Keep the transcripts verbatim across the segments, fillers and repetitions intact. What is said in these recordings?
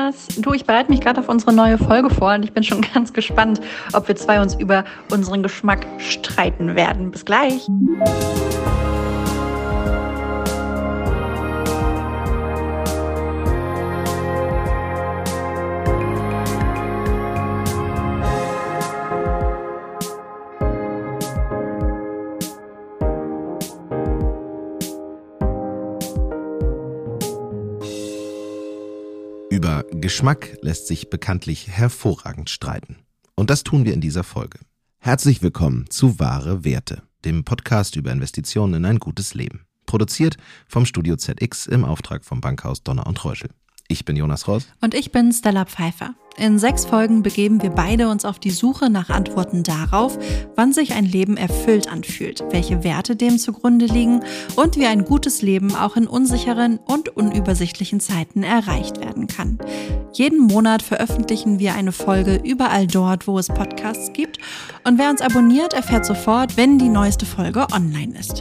Jonas. Du, ich bereite mich gerade auf unsere neue Folge vor und ich bin schon ganz gespannt, ob wir zwei uns über unseren Geschmack streiten werden. Bis gleich. Über Geschmack lässt sich bekanntlich hervorragend streiten. Und das tun wir in dieser Folge. Herzlich willkommen zu Wahre Werte, dem Podcast über Investitionen in ein gutes Leben. Produziert vom Studio Z X im Auftrag vom Bankhaus Donner und Reuschel. Ich bin Jonas Ross. Und ich bin Stella Pfeiffer. In sechs Folgen begeben wir beide uns auf die Suche nach Antworten darauf, wann sich ein Leben erfüllt anfühlt, welche Werte dem zugrunde liegen und wie ein gutes Leben auch in unsicheren und unübersichtlichen Zeiten erreicht werden kann. Jeden Monat veröffentlichen wir eine Folge überall dort, wo es Podcasts gibt. Und wer uns abonniert, erfährt sofort, wenn die neueste Folge online ist.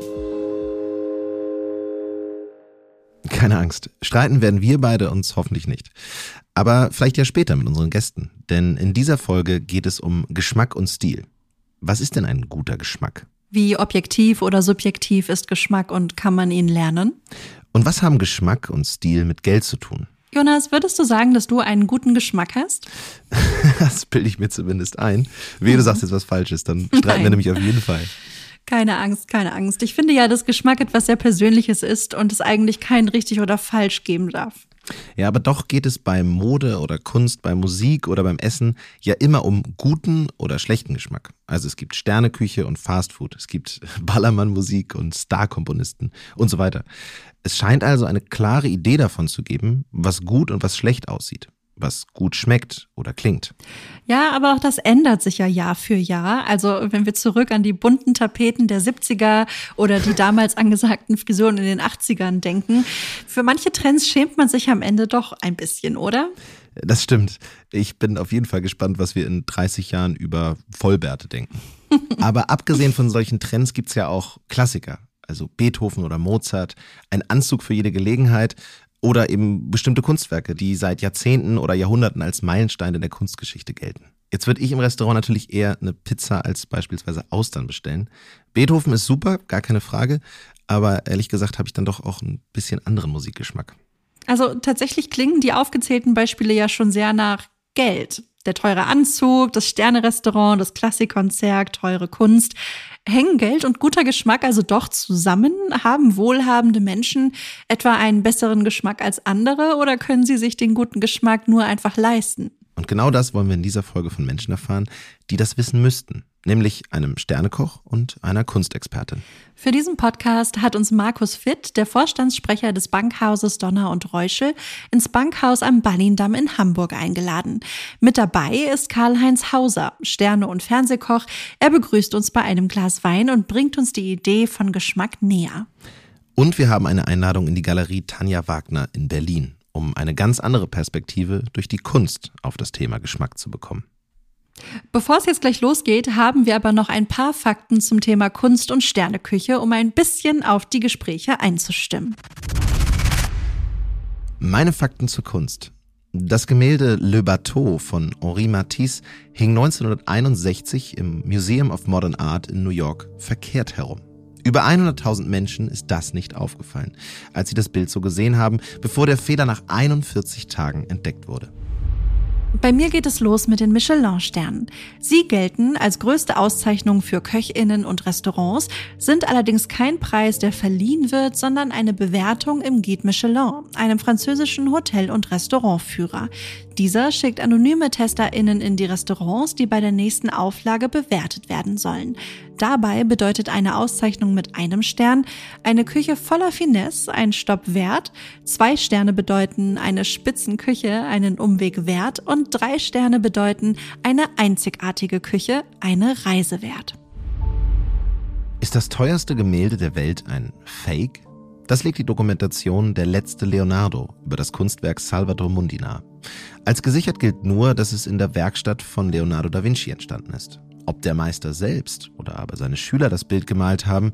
Keine Angst, streiten werden wir beide uns hoffentlich nicht. Aber vielleicht ja später mit unseren Gästen. Denn in dieser Folge geht es um Geschmack und Stil. Was ist denn ein guter Geschmack? Wie objektiv oder subjektiv ist Geschmack und kann man ihn lernen? Und was haben Geschmack und Stil mit Geld zu tun? Jonas, würdest du sagen, dass du einen guten Geschmack hast? Das bilde ich mir zumindest ein. Wehe, du sagst jetzt was Falsches, dann streiten Nein. wir nämlich auf jeden Fall. Keine Angst, keine Angst. Ich finde ja, dass Geschmack etwas sehr Persönliches ist und es eigentlich kein richtig oder falsch geben darf. Ja, aber doch geht es bei Mode oder Kunst, bei Musik oder beim Essen ja immer um guten oder schlechten Geschmack. Also es gibt Sterneküche und Fastfood, es gibt Ballermann-Musik und Star-Komponisten und so weiter. Es scheint also eine klare Idee davon zu geben, was gut und was schlecht aussieht, was gut schmeckt oder klingt. Ja, aber auch das ändert sich ja Jahr für Jahr. Also wenn wir zurück an die bunten Tapeten der siebziger oder die damals angesagten Frisuren in den achtzigern denken. Für manche Trends schämt man sich am Ende doch ein bisschen, oder? Das stimmt. Ich bin auf jeden Fall gespannt, was wir in dreißig Jahren über Vollbärte denken. Aber abgesehen von solchen Trends gibt's ja auch Klassiker. Also Beethoven oder Mozart, ein Anzug für jede Gelegenheit. Oder eben bestimmte Kunstwerke, die seit Jahrzehnten oder Jahrhunderten als Meilensteine der Kunstgeschichte gelten. Jetzt würde ich im Restaurant natürlich eher eine Pizza als beispielsweise Austern bestellen. Beethoven ist super, gar keine Frage, aber ehrlich gesagt habe ich dann doch auch ein bisschen anderen Musikgeschmack. Also tatsächlich klingen die aufgezählten Beispiele ja schon sehr nach Geld. Der teure Anzug, das Sterne-Restaurant, das Klassikkonzert, teure Kunst. Hängen Geld und guter Geschmack also doch zusammen? Haben wohlhabende Menschen etwa einen besseren Geschmack als andere oder können sie sich den guten Geschmack nur einfach leisten? Und genau das wollen wir in dieser Folge von Menschen erfahren, die das wissen müssten, nämlich einem Sternekoch und einer Kunstexpertin. Für diesen Podcast hat uns Markus Fitt, der Vorstandssprecher des Bankhauses Donner und Reuschel, ins Bankhaus am Ballindamm in Hamburg eingeladen. Mit dabei ist Karl-Heinz Hauser, Sterne- und Fernsehkoch. Er begrüßt uns bei einem Glas Wein und bringt uns die Idee von Geschmack näher. Und wir haben eine Einladung in die Galerie Tanja Wagner in Berlin, um eine ganz andere Perspektive durch die Kunst auf das Thema Geschmack zu bekommen. Bevor es jetzt gleich losgeht, haben wir aber noch ein paar Fakten zum Thema Kunst und Sterneküche, um ein bisschen auf die Gespräche einzustimmen. Meine Fakten zur Kunst. Das Gemälde Le Bateau von Henri Matisse hing neunzehnhunderteinundsechzig im Museum of Modern Art in New York verkehrt herum. Über hunderttausend Menschen ist das nicht aufgefallen, als sie das Bild so gesehen haben, bevor der Fehler nach einundvierzig Tagen entdeckt wurde. Bei mir geht es los mit den Michelin-Sternen. Sie gelten als größte Auszeichnung für KöchInnen und Restaurants, sind allerdings kein Preis, der verliehen wird, sondern eine Bewertung im Guide Michelin, einem französischen Hotel- und Restaurantführer. Dieser schickt anonyme TesterInnen in die Restaurants, die bei der nächsten Auflage bewertet werden sollen. Dabei bedeutet eine Auszeichnung mit einem Stern eine Küche voller Finesse, ein Stopp wert, zwei Sterne bedeuten eine Spitzenküche, einen Umweg wert und drei Sterne bedeuten eine einzigartige Küche, eine Reise wert. Ist das teuerste Gemälde der Welt ein Fake? Das legt die Dokumentation Der letzte Leonardo über das Kunstwerk Salvator Mundi nahe. Als gesichert gilt nur, dass es in der Werkstatt von Leonardo da Vinci entstanden ist. Ob der Meister selbst oder aber seine Schüler das Bild gemalt haben,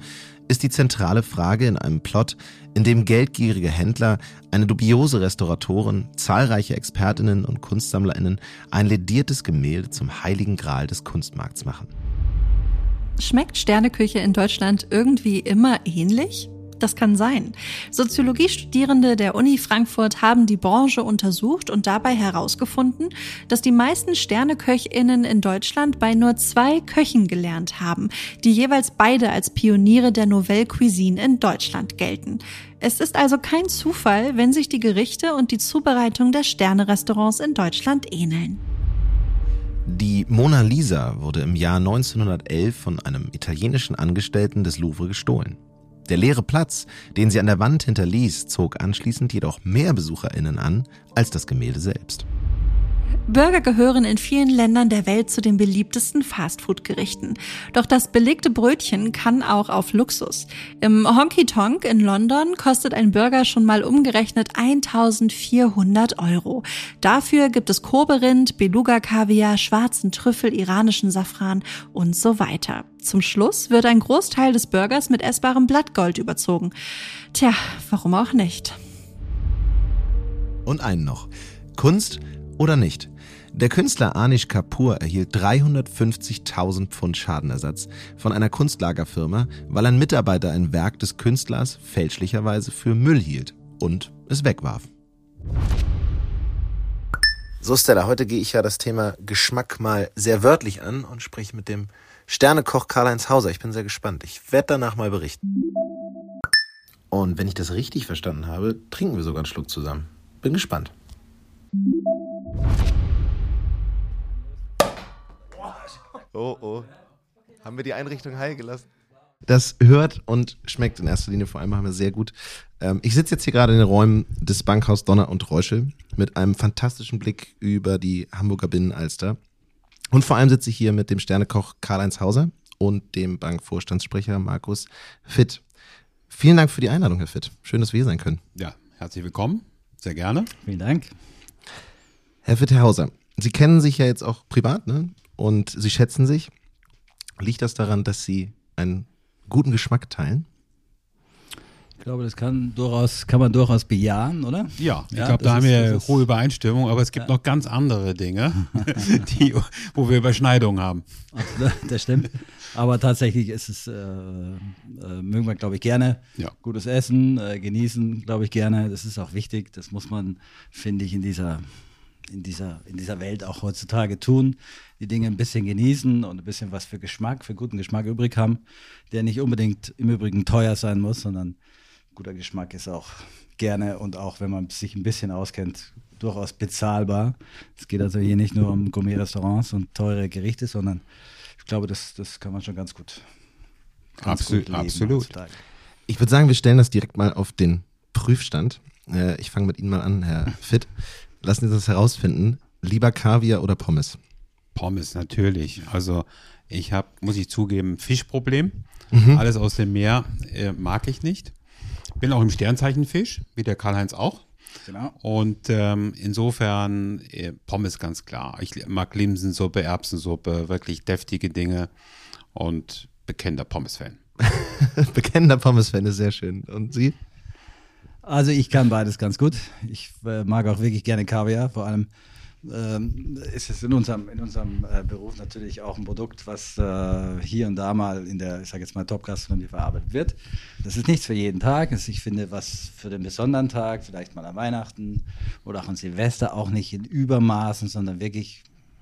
ist die zentrale Frage in einem Plot, in dem geldgierige Händler, eine dubiose Restauratorin, zahlreiche Expertinnen und KunstsammlerInnen ein lediertes Gemälde zum heiligen Gral des Kunstmarkts machen. Schmeckt Sterneküche in Deutschland irgendwie immer ähnlich? Das kann sein. Soziologiestudierende der Uni Frankfurt haben die Branche untersucht und dabei herausgefunden, dass die meisten SterneköchInnen in Deutschland bei nur zwei Köchen gelernt haben, die jeweils beide als Pioniere der Nouvelle Cuisine in Deutschland gelten. Es ist also kein Zufall, wenn sich die Gerichte und die Zubereitung der Sternerestaurants in Deutschland ähneln. Die Mona Lisa wurde im Jahr neunzehnhundertelf von einem italienischen Angestellten des Louvre gestohlen. Der leere Platz, den sie an der Wand hinterließ, zog anschließend jedoch mehr BesucherInnen an als das Gemälde selbst. Burger gehören in vielen Ländern der Welt zu den beliebtesten Fastfood-Gerichten. Doch das belegte Brötchen kann auch auf Luxus. Im Honky Tonk in London kostet ein Burger schon mal umgerechnet eintausendvierhundert Euro. Dafür gibt es Kobe-Rind, Beluga-Kaviar, schwarzen Trüffel, iranischen Safran und so weiter. Zum Schluss wird ein Großteil des Burgers mit essbarem Blattgold überzogen. Tja, warum auch nicht? Und einen noch. Kunst oder nicht? Der Künstler Anish Kapoor erhielt dreihundertfünfzigtausend Pfund Schadenersatz von einer Kunstlagerfirma, weil ein Mitarbeiter ein Werk des Künstlers fälschlicherweise für Müll hielt und es wegwarf. So Stella, heute gehe ich ja das Thema Geschmack mal sehr wörtlich an und spreche mit dem Sternekoch Karl-Heinz Hauser. Ich bin sehr gespannt. Ich werde danach mal berichten. Und wenn ich das richtig verstanden habe, trinken wir sogar einen Schluck zusammen. Bin gespannt. Oh, oh. Haben wir die Einrichtung heil gelassen? Das hört und schmeckt in erster Linie vor allem haben wir sehr gut. Ähm, ich sitze jetzt hier gerade in den Räumen des Bankhaus Donner und Reuschel mit einem fantastischen Blick über die Hamburger Binnenalster. Und vor allem sitze ich hier mit dem Sternekoch Karl-Heinz Hauser und dem Bankvorstandssprecher Markus Fitt. Vielen Dank für die Einladung, Herr Fitt. Schön, dass wir hier sein können. Ja, herzlich willkommen. Sehr gerne. Vielen Dank. Herr Fitt, Herr Hauser, Sie kennen sich ja jetzt auch privat, ne? Und Sie schätzen sich. Liegt das daran, dass Sie einen guten Geschmack teilen? Ich glaube, das kann durchaus, kann man durchaus bejahen, oder? Ja, ich Ja, glaube, das da haben ist- wir das ist- hohe Übereinstimmung, aber es gibt Ja. noch ganz andere Dinge, die, wo wir Überschneidungen haben. Absolut, das stimmt. Aber tatsächlich ist es, äh, äh, mögen wir, glaube ich, gerne. Ja. Gutes Essen, äh, genießen, glaube ich, gerne. Das ist auch wichtig. Das muss man, finde ich, in dieser, in dieser, in dieser Welt auch heutzutage tun. Die Dinge ein bisschen genießen und ein bisschen was für Geschmack, für guten Geschmack übrig haben, der nicht unbedingt im Übrigen teuer sein muss, sondern guter Geschmack ist auch gerne und auch, wenn man sich ein bisschen auskennt, durchaus bezahlbar. Es geht also hier nicht nur um Gourmet-Restaurants und teure Gerichte, sondern ich glaube, das, das kann man schon ganz gut, ganz Absolut, gut leben absolut. heutzutage. Ich würde sagen, wir stellen das direkt mal auf den Prüfstand. Äh, ich fange mit Ihnen mal an, Herr Fitt. Lassen Sie uns das herausfinden. Lieber Kaviar oder Pommes? Pommes natürlich. Also ich habe, muss ich zugeben, Fischproblem. Mhm. Alles aus dem Meer äh, mag ich nicht. Bin auch im Sternzeichen Fisch, wie der Karl-Heinz auch. Genau. Und ähm, insofern äh, Pommes ganz klar. Ich mag Linsensuppe, Erbsensuppe, wirklich deftige Dinge und bekennender Pommes-Fan. Bekennender Pommes-Fan ist sehr schön. Und Sie? Also ich kann beides ganz gut. Ich äh, mag auch wirklich gerne Kaviar. Vor allem ähm, ist es in unserem, in unserem äh, Beruf natürlich auch ein Produkt, was äh, hier und da mal in der, ich sage jetzt mal, Top-Gastronomie verarbeitet wird. Das ist nichts für jeden Tag. Das ist, ich finde, was für den besonderen Tag, vielleicht mal an Weihnachten oder auch an Silvester, auch nicht in Übermaßen, sondern wirklich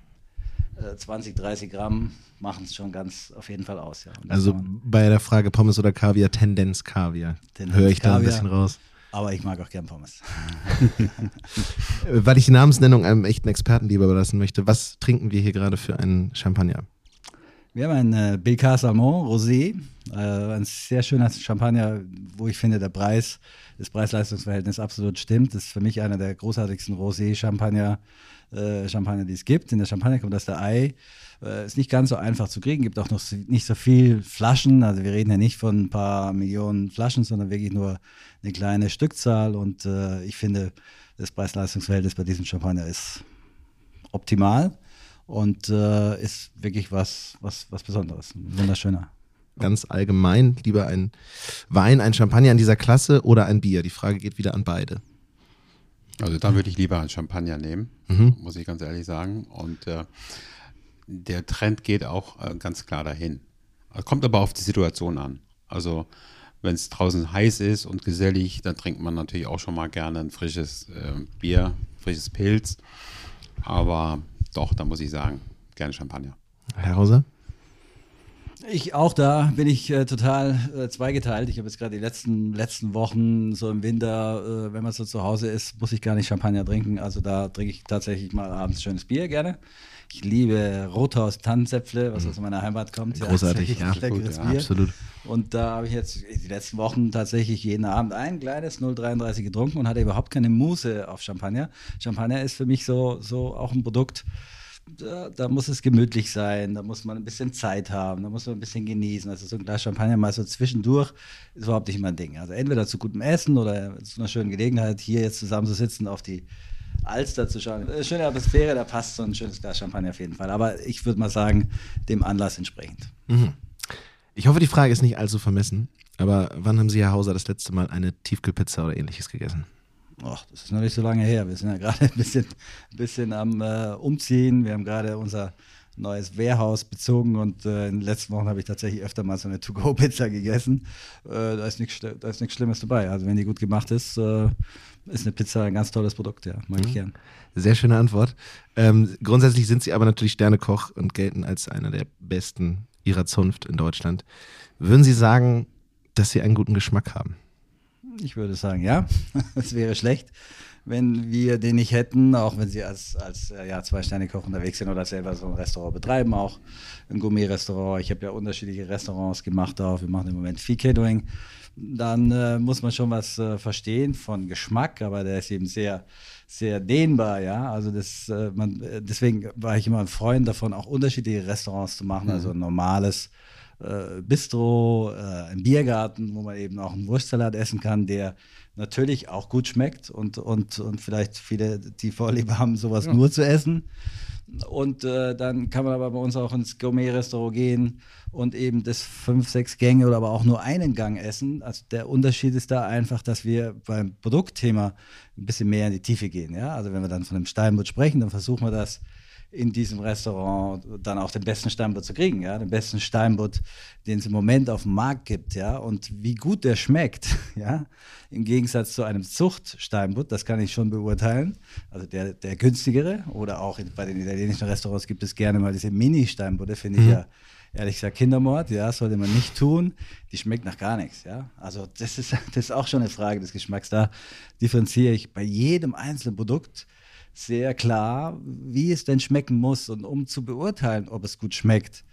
äh, zwanzig, dreißig Gramm machen es schon ganz auf jeden Fall aus. Ja. Und das Also kann man- bei der Frage Pommes oder Kaviar, Tendenz Kaviar. Tendenz Höre ich da ein Kaviar. bisschen raus. aber ich mag auch gern Pommes. Äh, Weil ich die Namensnennung einem echten Experten lieber überlassen möchte, was trinken wir hier gerade für einen Champagner? Wir haben einen äh, Bilka Salmon Rosé, äh, ein sehr schöner Champagner, wo ich finde, der Preis, das Preis-Leistungs-Verhältnis absolut stimmt. Das ist für mich einer der großartigsten Rosé-Champagner, äh, Champagner, die es gibt. In der Champagner kommt das der Ei. Äh, ist nicht ganz so einfach zu kriegen, gibt auch noch so- nicht so viel Flaschen. Also wir reden ja nicht von ein paar Millionen Flaschen, sondern wirklich nur eine kleine Stückzahl. Und äh, ich finde, das Preis-Leistungs-Verhältnis bei diesem Champagner ist optimal. Und äh, ist wirklich was, was, was Besonderes. Ein wunderschöner. ganz allgemein, lieber ein Wein, ein Champagner in dieser Klasse oder ein Bier? Die Frage geht wieder an beide. Also dann würde ich lieber einen Champagner nehmen, Mhm. muss ich ganz ehrlich sagen. Und äh, der Trend geht auch äh, ganz klar dahin. Kommt aber auf die Situation an. Also wenn es draußen heiß ist und gesellig, dann trinkt man natürlich auch schon mal gerne ein frisches äh, Bier, frisches Pilz. Aber doch, da muss ich sagen, gerne Champagner. Herr Hauser? Ich auch da bin ich äh, total äh, zweigeteilt. Ich habe jetzt gerade die letzten, letzten Wochen so im Winter, äh, wenn man so zu Hause ist, muss ich gar nicht Champagner trinken. Also da trinke ich tatsächlich mal abends schönes Bier gerne. Ich liebe Rothaus Tannenzäpfle, was aus meiner Heimat kommt. Großartig, ja. ja. Leckeres Gut, ja, Bier. Absolut. Und da habe ich jetzt die letzten Wochen tatsächlich jeden Abend ein kleines null Komma dreiunddreißig getrunken und hatte überhaupt keine Muße auf Champagner. Champagner ist für mich so, so auch ein Produkt, da, da muss es gemütlich sein, da muss man ein bisschen Zeit haben, da muss man ein bisschen genießen. Also so ein Glas Champagner mal so zwischendurch ist überhaupt nicht mein Ding. Also entweder zu gutem Essen oder zu einer schönen Gelegenheit, hier jetzt zusammen zu sitzen, auf die Alster zu schauen. Schöne Atmosphäre, da passt so ein schönes Glas Champagner auf jeden Fall. Aber ich würde mal sagen, dem Anlass entsprechend. Mhm. Ich hoffe, die Frage ist nicht allzu vermessen, aber wann haben Sie, Herr Hauser, das letzte Mal eine Tiefkühlpizza oder ähnliches gegessen? Och, das ist noch nicht so lange her. Wir sind ja gerade ein bisschen, ein bisschen am äh, Umziehen. Wir haben gerade unser neues Warehouse bezogen und äh, in den letzten Wochen habe ich tatsächlich öfter mal so eine To-Go-Pizza gegessen. Äh, da ist nichts da ist nichts Schlimmes dabei. Also wenn die gut gemacht ist, äh, ist eine Pizza ein ganz tolles Produkt. Ja, mag ich gern. Sehr schöne Antwort. Ähm, grundsätzlich sind Sie aber natürlich Sternekoch und gelten als einer der besten Ihrer Zunft in Deutschland. Würden Sie sagen, dass Sie einen guten Geschmack haben? Ich würde sagen, ja. Es wäre schlecht, wenn wir den nicht hätten, auch wenn Sie als, als ja, Zwei-Sterne-Koch unterwegs sind oder selber so ein Restaurant betreiben, auch ein Gourmet-Restaurant. Ich habe ja unterschiedliche Restaurants gemacht auch. Wir machen im Moment viel Catering. Dann äh, muss man schon was äh, verstehen von Geschmack, aber der ist eben sehr, sehr dehnbar, ja. Also das, äh, man, deswegen war ich immer ein Freund davon, auch unterschiedliche Restaurants zu machen, also ein normales äh, Bistro, äh, ein Biergarten, wo man eben auch einen Wurstsalat essen kann, der natürlich auch gut schmeckt und, und, und vielleicht viele, die Vorliebe haben, sowas ja. nur zu essen. Und äh, dann kann man aber bei uns auch ins Gourmet-Restaurant gehen und eben das fünf, sechs Gänge oder aber auch nur einen Gang essen. Also der Unterschied ist da einfach, dass wir beim Produktthema ein bisschen mehr in die Tiefe gehen. Ja? Also wenn wir dann von einem Steinbutt sprechen, dann versuchen wir das in diesem Restaurant dann auch den besten Steinbutt zu kriegen, ja, den besten Steinbutt, den es im Moment auf dem Markt gibt, ja, und wie gut der schmeckt, ja, im Gegensatz zu einem Zuchtsteinbutt, das kann ich schon beurteilen, also der, der günstigere oder auch in, bei den italienischen Restaurants gibt es gerne mal diese Mini-Steinbutte, finde ich mhm. ja, ehrlich gesagt, Kindermord, ja, sollte man nicht tun, die schmeckt nach gar nichts, ja, also das ist, das ist auch schon eine Frage des Geschmacks, da differenziere ich bei jedem einzelnen Produkt sehr klar, wie es denn schmecken muss. Und um zu beurteilen, ob es gut schmeckt,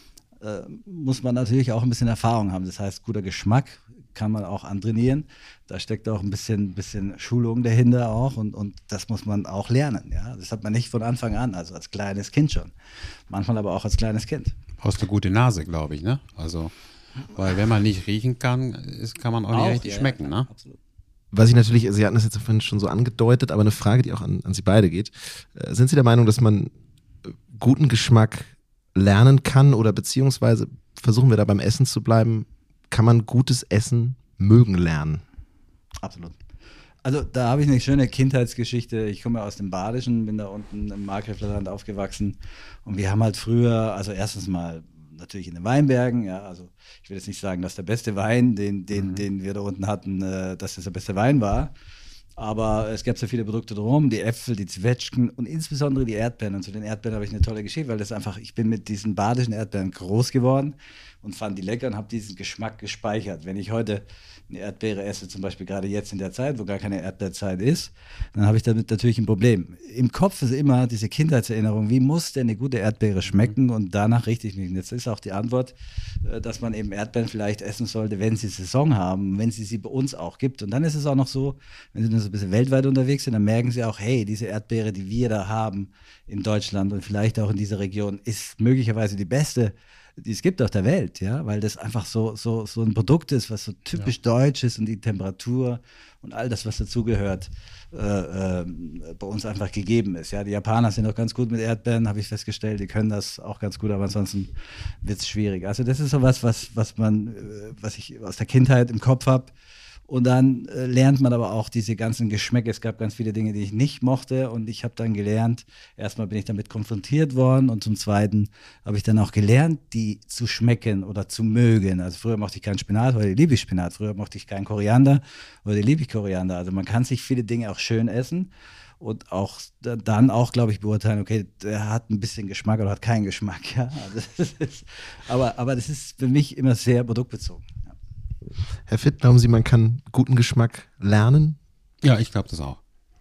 äh, muss man natürlich auch ein bisschen Erfahrung haben. Das heißt, guter Geschmack kann man auch antrainieren. Da steckt auch ein bisschen, bisschen Schulung dahinter auch und, und das muss man auch lernen. Ja? Das hat man nicht von Anfang an, also als kleines Kind schon. Manchmal aber auch als kleines Kind. Brauchst eine gute Nase, glaube ich, ne? Also, weil wenn man nicht riechen kann, ist, kann man auch, auch nicht richtig ja, schmecken, ja, ne? Absolut. Was ich natürlich, Sie hatten das jetzt vorhin schon so angedeutet, aber eine Frage, die auch an, an Sie beide geht. Äh, sind Sie der Meinung, dass man guten Geschmack lernen kann oder beziehungsweise, versuchen wir da beim Essen zu bleiben, kann man gutes Essen mögen lernen? Absolut. Also da habe ich eine schöne Kindheitsgeschichte. Ich komme aus dem Badischen, bin da unten im Markgräflerland aufgewachsen und wir haben halt früher, also erstens mal natürlich in den Weinbergen, ja, also ich will jetzt nicht sagen, dass der beste Wein, den, den, mhm. den wir da unten hatten, äh, dass das der beste Wein war, aber es gab so viele Produkte drum, die Äpfel, die Zwetschgen und insbesondere die Erdbeeren. Und zu den Erdbeeren habe ich eine tolle Geschichte, weil das einfach, ich bin mit diesen badischen Erdbeeren groß geworden und fand die lecker und habe diesen Geschmack gespeichert. Wenn ich heute eine Erdbeere esse, zum Beispiel gerade jetzt in der Zeit, wo gar keine Erdbeerzeit ist, dann habe ich damit natürlich ein Problem. Im Kopf ist immer diese Kindheitserinnerung, wie muss denn eine gute Erdbeere schmecken und danach richte ich mich. Und jetzt ist auch die Antwort, dass man eben Erdbeeren vielleicht essen sollte, wenn sie Saison haben, wenn sie sie bei uns auch gibt. Und dann ist es auch noch so, wenn sie eine so ein bisschen weltweit unterwegs sind, dann merken sie auch, hey, diese Erdbeere, die wir da haben in Deutschland und vielleicht auch in dieser Region, ist möglicherweise die beste, die es gibt auf der Welt, ja, weil das einfach so, so, so ein Produkt ist, was so typisch ja. deutsch ist und die Temperatur und all das, was dazugehört, äh, äh, bei uns einfach gegeben ist. Ja, die Japaner sind auch ganz gut mit Erdbeeren, habe ich festgestellt, die können das auch ganz gut, aber ansonsten wird es schwierig. Also das ist so was, was, was man, was ich aus der Kindheit im Kopf habe. Und dann äh, lernt man aber auch diese ganzen Geschmäcke. Es gab ganz viele Dinge, die ich nicht mochte und ich habe dann gelernt, erstmal bin ich damit konfrontiert worden und zum Zweiten habe ich dann auch gelernt, die zu schmecken oder zu mögen. Also früher mochte ich keinen Spinat, heute liebe ich Spinat. Früher mochte ich keinen Koriander, heute liebe ich Koriander. Also man kann sich viele Dinge auch schön essen und auch dann auch, glaube ich, beurteilen, okay, der hat ein bisschen Geschmack oder hat keinen Geschmack. Ja? Also das ist, aber, aber das ist für mich immer sehr produktbezogen. Herr Fitt, glauben Sie, man kann guten Geschmack lernen? Ja, ich glaube das auch.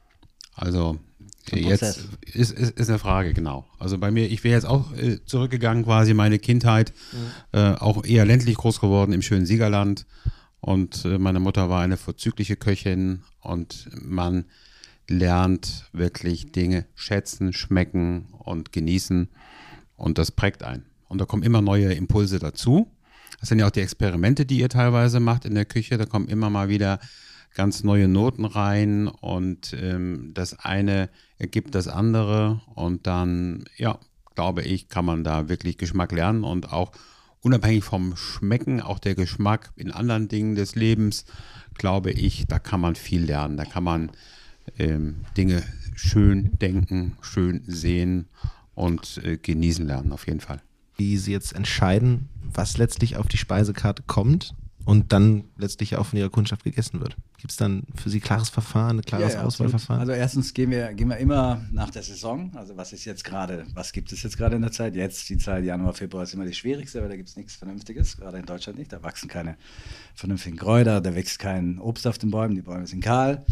Also jetzt ist, ist, ist eine Frage, genau. Also bei mir, ich wäre jetzt auch äh, zurückgegangen, quasi meine Kindheit, mhm. äh, auch eher ländlich groß geworden im schönen Siegerland. Und äh, meine Mutter war eine vorzügliche Köchin und man lernt wirklich Dinge schätzen, schmecken und genießen und das prägt einen. Und da kommen immer neue Impulse dazu. Das sind ja auch die Experimente, die ihr teilweise macht in der Küche. Da kommen immer mal wieder ganz neue Noten rein und ähm, das eine ergibt das andere. Und dann, ja, glaube ich, kann man da wirklich Geschmack lernen und auch unabhängig vom Schmecken, auch der Geschmack in anderen Dingen des Lebens, glaube ich, da kann man viel lernen. Da kann man ähm, Dinge schön denken, schön sehen und äh, genießen lernen, auf jeden Fall. Wie Sie jetzt entscheiden, was letztlich auf die Speisekarte kommt und dann letztlich auch von Ihrer Kundschaft gegessen wird. Gibt es dann für Sie klares Verfahren, ein klares ja, ja, Auswahlverfahren? Also erstens gehen wir, gehen wir immer nach der Saison. Also was ist jetzt gerade, was gibt es jetzt gerade in der Zeit? Jetzt die Zeit Januar, Februar ist immer die schwierigste, weil da gibt es nichts Vernünftiges, gerade in Deutschland nicht. Da wachsen keine vernünftigen Kräuter, da wächst kein Obst auf den Bäumen, die Bäume sind kahl.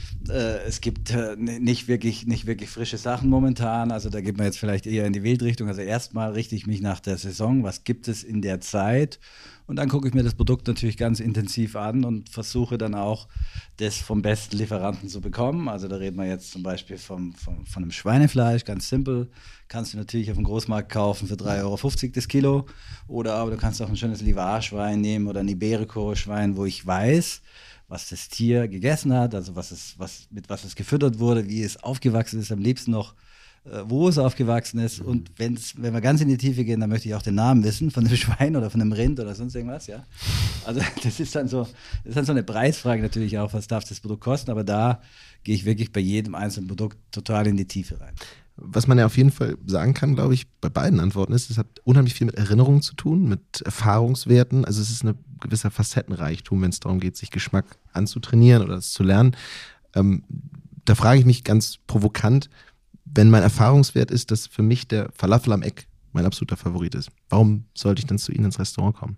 Es gibt nicht wirklich, nicht wirklich frische Sachen momentan, also da geht man jetzt vielleicht eher in die Wildrichtung. Also erstmal richte ich mich nach der Saison, was gibt es in der Zeit und dann gucke ich mir das Produkt natürlich ganz intensiv an und versuche dann auch, das vom besten Lieferanten zu bekommen. Also da reden wir jetzt zum Beispiel vom, vom, von einem Schweinefleisch, ganz simpel, kannst du natürlich auf dem Großmarkt kaufen für drei Euro fünfzig das Kilo oder aber du kannst auch ein schönes Livard-Schwein nehmen oder ein Iberico-Schwein, wo ich weiß, was das Tier gegessen hat, also was es, was, mit was es gefüttert wurde, wie es aufgewachsen ist, am liebsten noch, äh, wo es aufgewachsen ist. Und wenn's, wenn wir ganz in die Tiefe gehen, dann möchte ich auch den Namen wissen von dem Schwein oder von dem Rind oder sonst irgendwas, ja. Also das ist dann so, das ist dann so eine Preisfrage natürlich auch, was darf das Produkt kosten, aber da gehe ich wirklich bei jedem einzelnen Produkt total in die Tiefe rein. Was man ja auf jeden Fall sagen kann, glaube ich, bei beiden Antworten ist, es hat unheimlich viel mit Erinnerungen zu tun, mit Erfahrungswerten. Also es ist ein gewisser Facettenreichtum, wenn es darum geht, sich Geschmack anzutrainieren oder es zu lernen. Ähm, da frage ich mich ganz provokant, wenn mein Erfahrungswert ist, dass für mich der Falafel am Eck mein absoluter Favorit ist. Warum sollte ich dann zu Ihnen ins Restaurant kommen?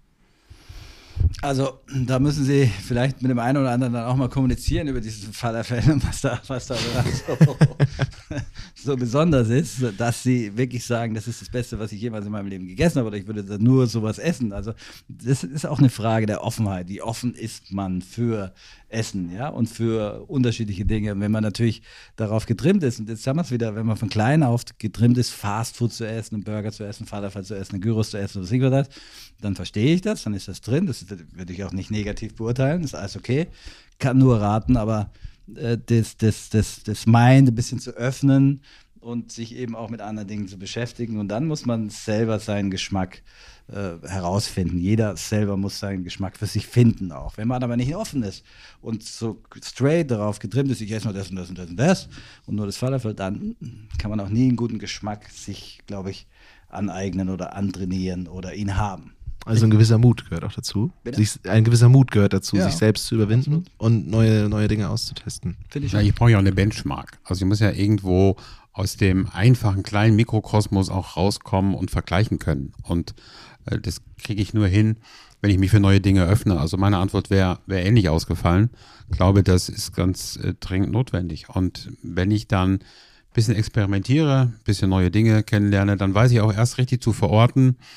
Also da müssen Sie vielleicht mit dem einen oder anderen dann auch mal kommunizieren über diesen Falafel, was da, was da so, so besonders ist, dass Sie wirklich sagen, das ist das Beste, was ich jemals in meinem Leben gegessen habe oder ich würde da nur sowas essen. Also das ist auch eine Frage der Offenheit. Wie offen ist man für Essen, ja, und für unterschiedliche Dinge. Und wenn man natürlich darauf getrimmt ist, und jetzt haben wir es wieder, wenn man von klein auf getrimmt ist, Fastfood zu essen, einen Burger zu essen, Falafel zu essen, einen Gyros zu essen, was ich was das, dann verstehe ich das, dann ist das drin, das würde ich auch nicht negativ beurteilen, das ist alles okay, kann nur raten, aber äh, das, das, das, das Mind ein bisschen zu öffnen und sich eben auch mit anderen Dingen zu beschäftigen und dann muss man selber seinen Geschmack äh, herausfinden. Jeder selber muss seinen Geschmack für sich finden auch. Wenn man aber nicht offen ist und so straight darauf getrimmt ist, ich esse nur das und das und das und das und nur das Falafel, dann kann man auch nie einen guten Geschmack sich, glaube ich, aneignen oder antrainieren oder ihn haben. Also ein gewisser Mut gehört auch dazu. Sich, ein gewisser Mut gehört dazu, ja, sich selbst zu überwinden absolut. Und neue, neue Dinge auszutesten. Finde ich. Ja, ich brauche ja auch eine Benchmark. Also ich muss ja irgendwo aus dem einfachen kleinen Mikrokosmos auch rauskommen und vergleichen können. Und äh, das kriege ich nur hin, wenn ich mich für neue Dinge öffne. Also meine Antwort wäre wär ähnlich ausgefallen. Ich glaube, das ist ganz äh, dringend notwendig. Und wenn ich dann ein bisschen experimentiere, ein bisschen neue Dinge kennenlerne, dann weiß ich auch erst richtig zu verorten,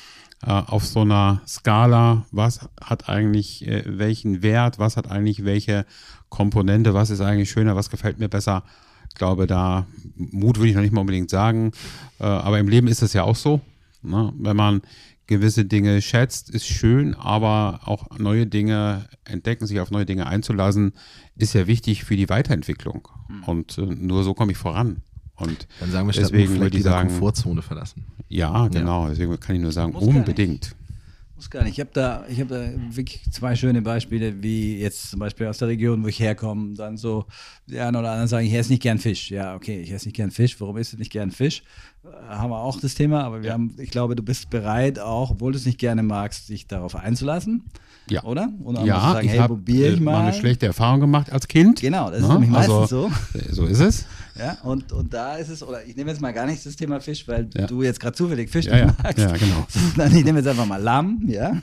äh, auf so einer Skala, was hat eigentlich äh, welchen Wert, was hat eigentlich welche Komponente, was ist eigentlich schöner, was gefällt mir besser. Ich glaube, da Mut würde ich noch nicht mal unbedingt sagen, äh, aber im Leben ist es ja auch so, ne? Wenn man gewisse Dinge schätzt, ist schön, aber auch neue Dinge entdecken, sich auf neue Dinge einzulassen, ist ja wichtig für die Weiterentwicklung. Mhm. Und äh, nur so komme ich voran. Und dann sagen wir, deswegen würde ich sagen, Komfortzone verlassen. Ja, genau. Ja. Deswegen kann ich nur sagen, Muss unbedingt. Muss gar nicht. Ich habe da, ich hab da wirklich zwei schöne Beispiele, wie jetzt zum Beispiel aus der Region, wo ich herkomme, dann so die einen oder anderen sagen, ich esse nicht gern Fisch. Ja, okay, ich esse nicht gern Fisch. Warum isst du nicht gern Fisch? Haben wir auch das Thema, aber wir ja. haben, ich glaube, du bist bereit auch, obwohl du es nicht gerne magst, dich darauf einzulassen. Ja. Oder? Und dann ja, musst du sagen, ich hey, habe probiere ich mal. mal eine schlechte Erfahrung gemacht als Kind. Genau, das Na, ist nämlich meistens also, so. So ist es. Ja, und, und da ist es, oder ich nehme jetzt mal gar nicht das Thema Fisch, weil ja. du jetzt gerade zufällig Fisch ja, nicht ja. magst. Ja, genau. Dann, ich nehme jetzt einfach mal Lamm, ja.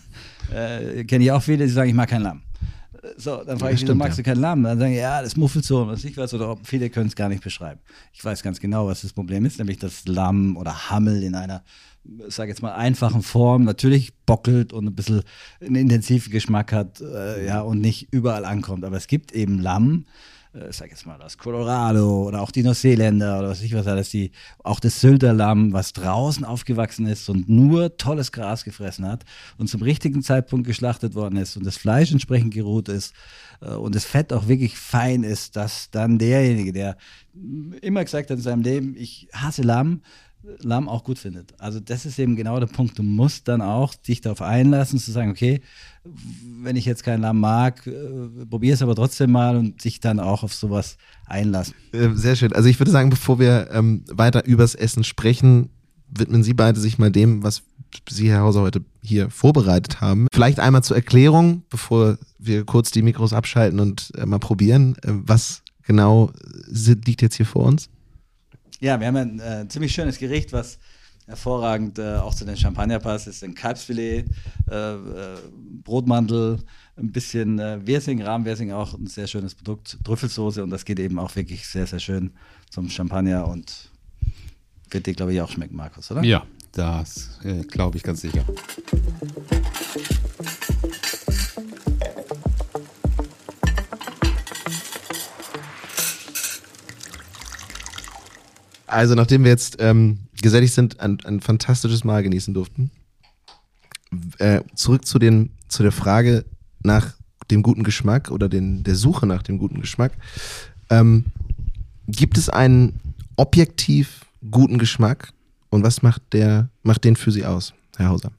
Äh, kenne ich auch viele, die sagen, ich mag kein Lamm. So, dann frage ich, wieso magst du kein Lamm? Dann sagen die, ja, das muffelt so und was ich weiß, oder viele können es gar nicht beschreiben. Ich weiß ganz genau, was das Problem ist, nämlich dass Lamm oder Hammel in einer, ich sage jetzt mal, einfachen Form natürlich bockelt und ein bisschen einen intensiven Geschmack hat, äh, ja, und nicht überall ankommt. Aber es gibt eben Lamm, ich sag jetzt mal das Colorado oder auch die Neuseeländer oder was weiß ich was alles, die, auch das Sylter Lamm, was draußen aufgewachsen ist und nur tolles Gras gefressen hat und zum richtigen Zeitpunkt geschlachtet worden ist und das Fleisch entsprechend geruht ist äh, und das Fett auch wirklich fein ist, dass dann derjenige, der immer gesagt hat in seinem Leben, ich hasse Lamm, Lamm auch gut findet. Also das ist eben genau der Punkt. Du musst dann auch dich darauf einlassen, zu sagen, okay, wenn ich jetzt kein Lamm mag, äh, probier es aber trotzdem mal und sich dann auch auf sowas einlassen. Sehr schön. Also ich würde sagen, bevor wir ähm, weiter übers Essen sprechen, widmen Sie beide sich mal dem, was Sie, Herr Hauser, heute hier vorbereitet haben. Vielleicht einmal zur Erklärung, bevor wir kurz die Mikros abschalten und äh, mal probieren. Äh, was genau liegt jetzt hier vor uns? Ja, wir haben ein äh, ziemlich schönes Gericht, was hervorragend äh, auch zu den Champagner passt. Das ist ein Kalbsfilet, äh, äh, Brotmantel, ein bisschen äh, Wirsing, Rahmwirsing, auch ein sehr schönes Produkt, Trüffelsoße, und das geht eben auch wirklich sehr, sehr schön zum Champagner und wird dir, glaube ich, auch schmecken, Markus, oder? Ja, das äh, glaube ich ganz sicher. Also nachdem wir jetzt ähm, gesättigt sind, ein, ein fantastisches Mahl genießen durften, äh, zurück zu, den, zu der Frage nach dem guten Geschmack oder den, der Suche nach dem guten Geschmack. Ähm, gibt es einen objektiv guten Geschmack und was macht, der, macht den für Sie aus, Herr Hauser?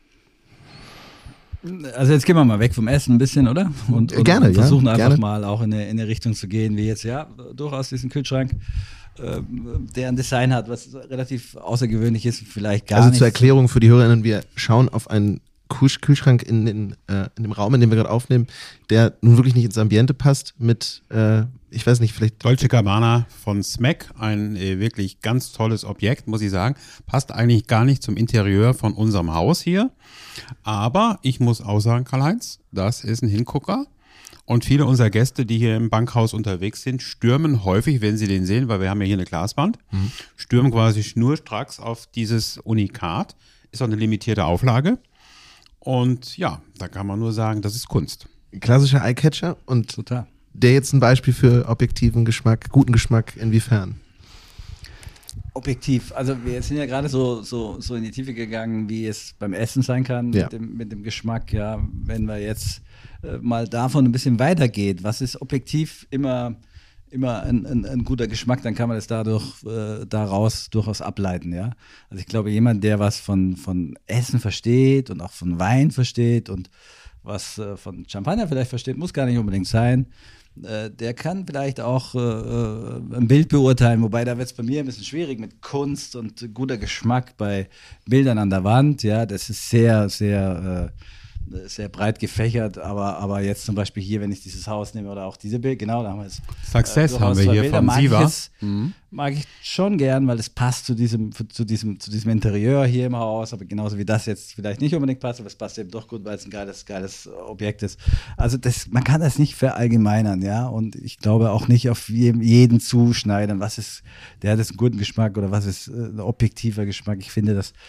Also jetzt gehen wir mal weg vom Essen ein bisschen, oder? Und, und gerne, und versuchen ja, einfach gerne. mal auch in eine, in eine Richtung zu gehen, wie jetzt, ja, durchaus diesen Kühlschrank, äh, der ein Design hat, was relativ außergewöhnlich ist, vielleicht gar Also nicht. zur Erklärung für die Hörerinnen, wir schauen auf einen Kühl- Kühlschrank in, den, äh, in dem Raum, in dem wir gerade aufnehmen, der nun wirklich nicht ins Ambiente passt, mit, äh, ich weiß nicht, vielleicht... Dolce Gabbana von Smack, ein äh, wirklich ganz tolles Objekt, muss ich sagen. Passt eigentlich gar nicht zum Interieur von unserem Haus hier. Aber ich muss auch sagen, Karl-Heinz, das ist ein Hingucker. Und viele unserer Gäste, die hier im Bankhaus unterwegs sind, stürmen häufig, wenn sie den sehen, weil wir haben ja hier eine Glaswand, mhm. stürmen quasi schnurstracks auf dieses Unikat. Ist auch eine limitierte Auflage. Und ja, da kann man nur sagen, das ist Kunst. Klassischer Eyecatcher und Total. Der jetzt ein Beispiel für objektiven Geschmack, guten Geschmack, inwiefern? Objektiv, also wir sind ja gerade so, so, so in die Tiefe gegangen, wie es beim Essen sein kann, ja. mit, dem, mit dem Geschmack, ja, wenn wir jetzt äh, mal davon ein bisschen weitergeht, was ist objektiv immer, immer ein, ein, ein guter Geschmack, dann kann man das dadurch, äh, daraus durchaus ableiten, ja. Also ich glaube, jemand, der was von, von Essen versteht und auch von Wein versteht und was äh, von Champagner vielleicht versteht, muss gar nicht unbedingt sein, der kann vielleicht auch äh, ein Bild beurteilen, wobei da wird es bei mir ein bisschen schwierig mit Kunst und guter Geschmack bei Bildern an der Wand. Ja, das ist sehr, sehr, äh, sehr breit gefächert, aber, aber jetzt zum Beispiel hier, wenn ich dieses Haus nehme oder auch diese Bild, genau, da haben wir es. Success äh, haben wir hier Bilder, von mag Siva. Ich jetzt, mhm. Mag ich schon gern, weil es passt zu diesem, zu, diesem, zu diesem Interieur hier im Haus, aber genauso wie das jetzt vielleicht nicht unbedingt passt, aber es passt eben doch gut, weil es ein geiles, geiles Objekt ist. Also das, man kann das nicht verallgemeinern, ja, und ich glaube auch nicht auf jeden zuschneiden, was ist, der hat jetzt einen guten Geschmack oder was ist ein objektiver Geschmack. Ich finde, dass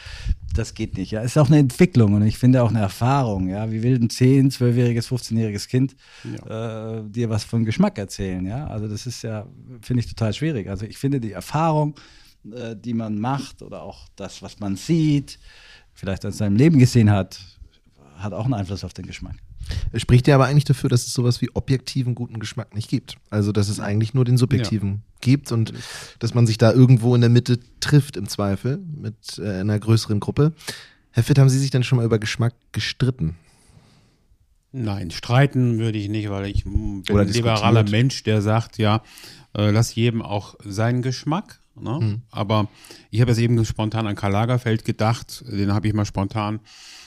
das geht nicht. Ja, ist auch eine Entwicklung und ich finde auch eine Erfahrung. Ja, wie will ein zehn-, zwölfjähriges, fünfzehnjähriges Kind ja. äh, dir was von Geschmack erzählen? Ja, also das ist ja, finde ich total schwierig. Also ich finde die Erfahrung, äh, die man macht oder auch das, was man sieht, vielleicht aus seinem Leben gesehen hat, hat auch einen Einfluss auf den Geschmack. Es spricht ja aber eigentlich dafür, dass es sowas wie objektiven guten Geschmack nicht gibt. Also dass es eigentlich nur den subjektiven ja. gibt und dass man sich da irgendwo in der Mitte trifft im Zweifel mit äh, einer größeren Gruppe. Herr Fitt, haben Sie sich denn schon mal über Geschmack gestritten? Nein, streiten würde ich nicht, weil ich bin Oder ein liberaler Mensch, der sagt, ja, äh, lass jedem auch seinen Geschmack. Ne? Mhm. Aber ich habe jetzt eben spontan an Karl Lagerfeld gedacht, den habe ich mal spontan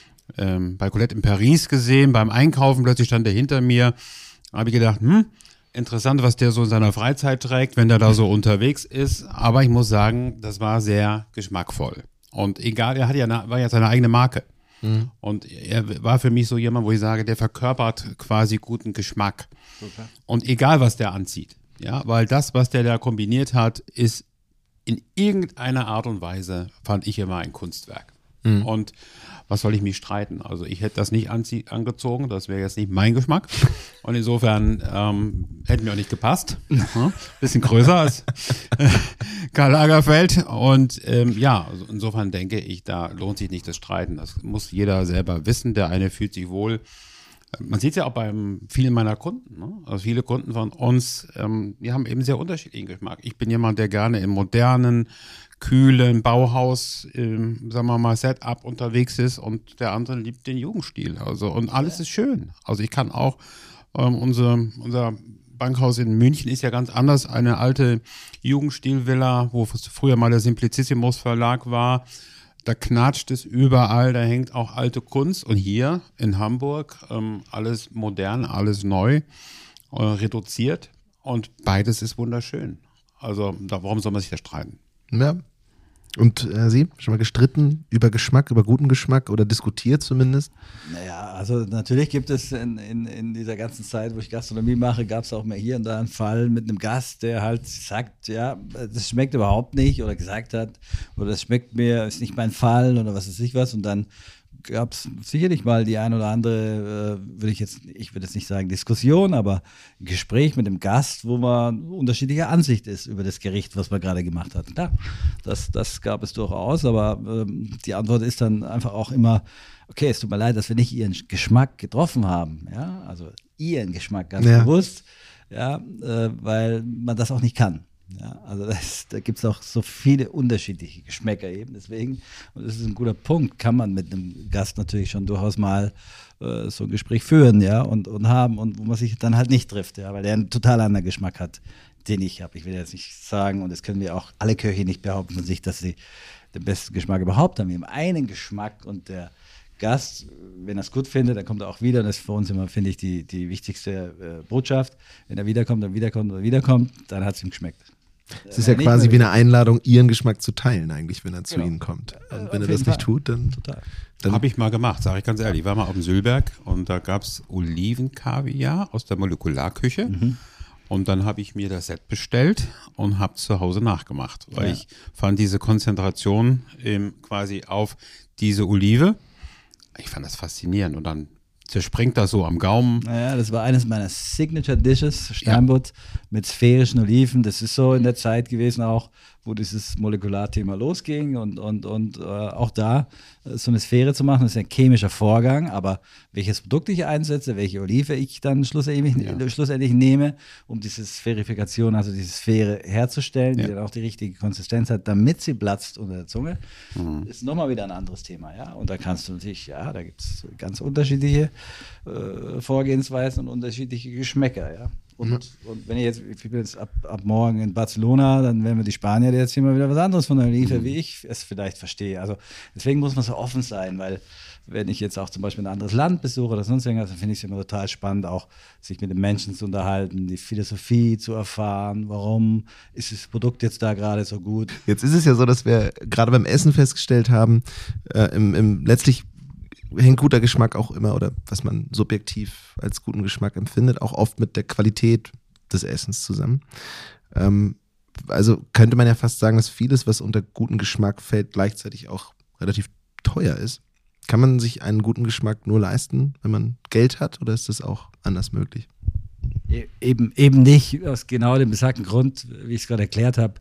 Ähm, bei Colette in Paris gesehen, beim Einkaufen, plötzlich stand der hinter mir, habe ich gedacht, hm, interessant, was der so in seiner Freizeit trägt, wenn der da so unterwegs ist, aber ich muss sagen, das war sehr geschmackvoll und egal, er hat ja, war ja seine eigene Marke mhm. und er war für mich so jemand, wo ich sage, der verkörpert quasi guten Geschmack okay. und egal, was der anzieht, ja, weil das, was der da kombiniert hat, ist in irgendeiner Art und Weise, fand ich immer ein Kunstwerk mhm. und was soll ich mich streiten? Also ich hätte das nicht anzie- angezogen, das wäre jetzt nicht mein Geschmack. Und insofern ähm, hätte mir auch nicht gepasst. Ja, bisschen größer als äh, Karl Lagerfeld. Und ähm, ja, also insofern denke ich, da lohnt sich nicht das Streiten. Das muss jeder selber wissen. Der eine fühlt sich wohl. Man sieht es ja auch bei vielen meiner Kunden. Ne? Also viele Kunden von uns, ähm, die haben eben sehr unterschiedlichen Geschmack. Ich bin jemand, der gerne im modernen, kühlen Bauhaus, ähm, sagen wir mal, Setup unterwegs ist und der andere liebt den Jugendstil. Also und alles ist schön. Also ich kann auch, ähm, unser, unser Bankhaus in München ist ja ganz anders. Eine alte Jugendstil-Villa, wo früher mal der Simplicissimus Verlag war. Da knatscht es überall, da hängt auch alte Kunst. Und hier in Hamburg ähm, alles modern, alles neu, äh, reduziert. Und beides ist wunderschön. Also da, warum soll man sich da streiten? Ja. Und äh, Sie, schon mal gestritten über Geschmack, über guten Geschmack oder diskutiert zumindest? Naja, also natürlich gibt es in, in, in dieser ganzen Zeit, wo ich Gastronomie mache, gab es auch mal hier und da einen Fall mit einem Gast, der halt sagt, ja, das schmeckt überhaupt nicht oder gesagt hat, oder das schmeckt mir, ist nicht mein Fall oder was weiß ich was und dann gab es sicherlich mal die ein oder andere, äh, würde ich jetzt, ich würde jetzt nicht sagen Diskussion, aber ein Gespräch mit dem Gast, wo man unterschiedlicher Ansicht ist über das Gericht, was man gerade gemacht hat. Klar, das, das gab es durchaus, aber ähm, die Antwort ist dann einfach auch immer, okay, es tut mir leid, dass wir nicht Ihren Geschmack getroffen haben, ja, also Ihren Geschmack ganz ja. bewusst, ja, äh, weil man das auch nicht kann. Ja, also das, da gibt es auch so viele unterschiedliche Geschmäcker eben, deswegen, und das ist ein guter Punkt, kann man mit einem Gast natürlich schon durchaus mal äh, so ein Gespräch führen, ja, und, und haben, und wo man sich dann halt nicht trifft, ja, weil der einen total anderen Geschmack hat, den ich habe. Ich will jetzt nicht sagen, und das können wir auch alle Köche nicht behaupten von sich, dass sie den besten Geschmack überhaupt haben. Wir haben einen Geschmack und der Gast, wenn er es gut findet, dann kommt er auch wieder. Das ist für uns immer, finde ich, die, die wichtigste äh, Botschaft. Wenn er wiederkommt, dann wiederkommt oder wiederkommt, dann hat es ihm geschmeckt. Es ist ja quasi wie eine Einladung, Ihren Geschmack zu teilen eigentlich, wenn er zu genau. Ihnen kommt. Und wenn er das Fall. nicht tut, dann... Total. dann habe ich mal gemacht, sage ich ganz ehrlich. Ich war mal auf dem Sülberg und da gab es Olivenkaviar aus der Molekularküche. Mhm. Und dann habe ich mir das Set bestellt und habe zu Hause nachgemacht. Weil ja. ich fand diese Konzentration ähm, quasi auf diese Olive, ich fand das faszinierend. Und dann zerspringt das so am Gaumen. Naja, das war eines meiner Signature Dishes, Steinbutt ja. mit sphärischen Oliven. Das ist so in der Zeit gewesen auch, wo dieses Molekularthema losging und, und, und äh, auch da äh, so eine Sphäre zu machen, das ist ein chemischer Vorgang, aber welches Produkt ich einsetze, welche Olive ich dann schlussendlich, ja. schlussendlich nehme, um diese Sphärifikation, also diese Sphäre herzustellen, ja. die dann auch die richtige Konsistenz hat, damit sie platzt unter der Zunge, mhm. ist nochmal wieder ein anderes Thema. Ja? Und da kannst du natürlich, ja, da gibt es ganz unterschiedliche äh, Vorgehensweisen und unterschiedliche Geschmäcker, ja. Und, mhm. und wenn ich jetzt, ich bin jetzt ab, ab morgen in Barcelona, dann werden wir die Spanier, die jetzt hier mal wieder was anderes von der Olive, mhm. wie ich es vielleicht verstehe. Also deswegen muss man so offen sein, weil wenn ich jetzt auch zum Beispiel ein anderes Land besuche oder sonst irgendwas, dann finde ich es immer total spannend, auch sich mit den Menschen zu unterhalten, die Philosophie zu erfahren, warum ist das Produkt jetzt da gerade so gut. Jetzt ist es ja so, dass wir gerade beim Essen festgestellt haben, äh, im, im letztlich hängt guter Geschmack auch immer, oder was man subjektiv als guten Geschmack empfindet, auch oft mit der Qualität des Essens zusammen. Ähm, also könnte man ja fast sagen, dass vieles, was unter guten Geschmack fällt, gleichzeitig auch relativ teuer ist. Kann man sich einen guten Geschmack nur leisten, wenn man Geld hat, oder ist das auch anders möglich? Eben, eben nicht aus genau dem besagten Grund, wie ich es gerade erklärt habe,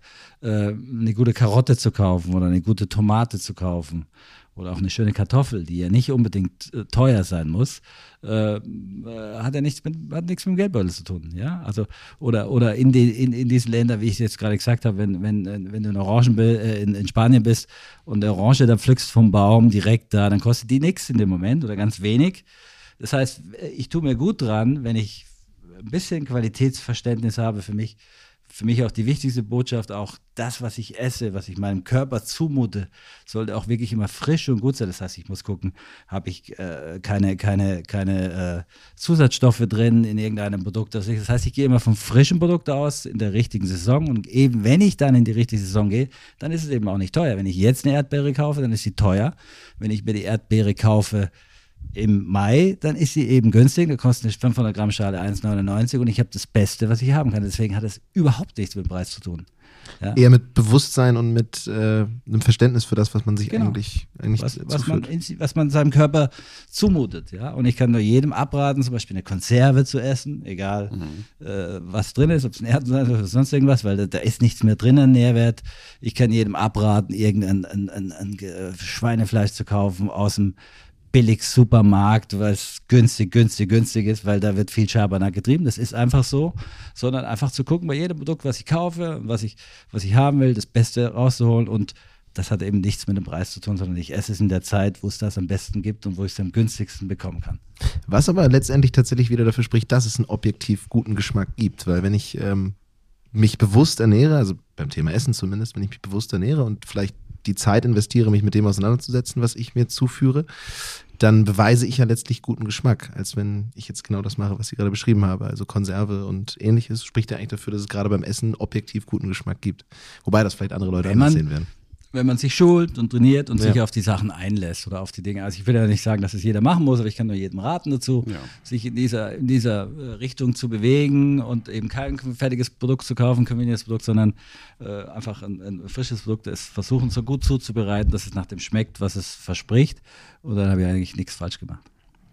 eine gute Karotte zu kaufen oder eine gute Tomate zu kaufen oder auch eine schöne Kartoffel, die ja nicht unbedingt äh, teuer sein muss, äh, äh, hat ja nichts mit, hat nichts mit dem Geldbeutel zu tun. Ja? Also, oder oder in, die, in, in diesen Ländern, wie ich es jetzt gerade gesagt habe, wenn, wenn, wenn du in, Orangen, äh, in, in Spanien bist und eine Orange dann pflückst vom Baum direkt da, dann kostet die nichts in dem Moment oder ganz wenig. Das heißt, ich tue mir gut dran, wenn ich ein bisschen Qualitätsverständnis habe für mich, für mich auch die wichtigste Botschaft, auch das, was ich esse, was ich meinem Körper zumute, sollte auch wirklich immer frisch und gut sein. Das heißt, ich muss gucken, habe ich äh, keine, keine, keine äh, Zusatzstoffe drin in irgendeinem Produkt. Das heißt, ich gehe immer vom frischen Produkt aus in der richtigen Saison und eben, wenn ich dann in die richtige Saison gehe, dann ist es eben auch nicht teuer. Wenn ich jetzt eine Erdbeere kaufe, dann ist sie teuer. Wenn ich mir die Erdbeere kaufe im Mai, dann ist sie eben günstig, da kostet eine fünfhundert Gramm Schale eins neunundneunzig und ich habe das Beste, was ich haben kann. Deswegen hat es überhaupt nichts mit dem Preis zu tun. Ja? Eher mit Bewusstsein und mit äh, einem Verständnis für das, was man sich genau. eigentlich, eigentlich was, was, man in, was man seinem Körper zumutet. Ja? Und ich kann nur jedem abraten, zum Beispiel eine Konserve zu essen, egal mhm. äh, was drin ist, ob es ein Erden ist oder sonst irgendwas, weil da, da ist nichts mehr drin an Nährwert. Ich kann jedem abraten, irgendein ein, ein, ein, ein Schweinefleisch zu kaufen aus dem Billig-Supermarkt, weil es günstig, günstig, günstig ist, weil da wird viel Schabernack getrieben. Das ist einfach so, sondern einfach zu gucken bei jedem Produkt, was ich kaufe, was ich, was ich haben will, das Beste rauszuholen, und das hat eben nichts mit dem Preis zu tun, sondern ich esse es in der Zeit, wo es das am besten gibt und wo ich es am günstigsten bekommen kann. Was aber letztendlich tatsächlich wieder dafür spricht, dass es einen objektiv guten Geschmack gibt, weil wenn ich ähm, mich bewusst ernähre, also beim Thema Essen zumindest, wenn ich mich bewusst ernähre und vielleicht die Zeit investiere, mich mit dem auseinanderzusetzen, was ich mir zuführe, dann beweise ich ja letztlich guten Geschmack, als wenn ich jetzt genau das mache, was ich gerade beschrieben habe. Also Konserve und ähnliches spricht ja eigentlich dafür, dass es gerade beim Essen objektiv guten Geschmack gibt. Wobei das vielleicht andere Leute wenn man, anders sehen werden. Wenn man sich schult und trainiert und ja. sich auf die Sachen einlässt oder auf die Dinge. Also ich will ja nicht sagen, dass es jeder machen muss, aber ich kann nur jedem raten dazu, ja. sich in dieser, in dieser Richtung zu bewegen und eben kein fertiges Produkt zu kaufen, convenience Produkt, sondern äh, einfach ein, ein frisches Produkt, es versuchen so gut zuzubereiten, dass es nach dem schmeckt, was es verspricht. Und dann habe ich eigentlich nichts falsch gemacht.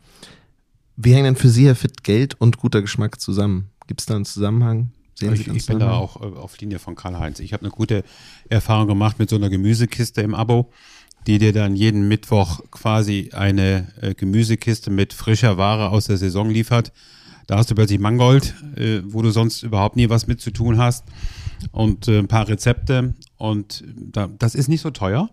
Wie hängen denn für Sie, Herr Fitt, Geld und guter Geschmack zusammen? Gibt es da einen Zusammenhang? Sehen ich, ich bin da auch auf Linie von Karl-Heinz. Ich habe eine gute Erfahrung gemacht mit so einer Gemüsekiste im Abo, die dir dann jeden Mittwoch quasi eine äh, Gemüsekiste mit frischer Ware aus der Saison liefert. Da hast du plötzlich Mangold, äh, wo du sonst überhaupt nie was mit zu tun hast, und äh, ein paar Rezepte, und da, das ist nicht so teuer.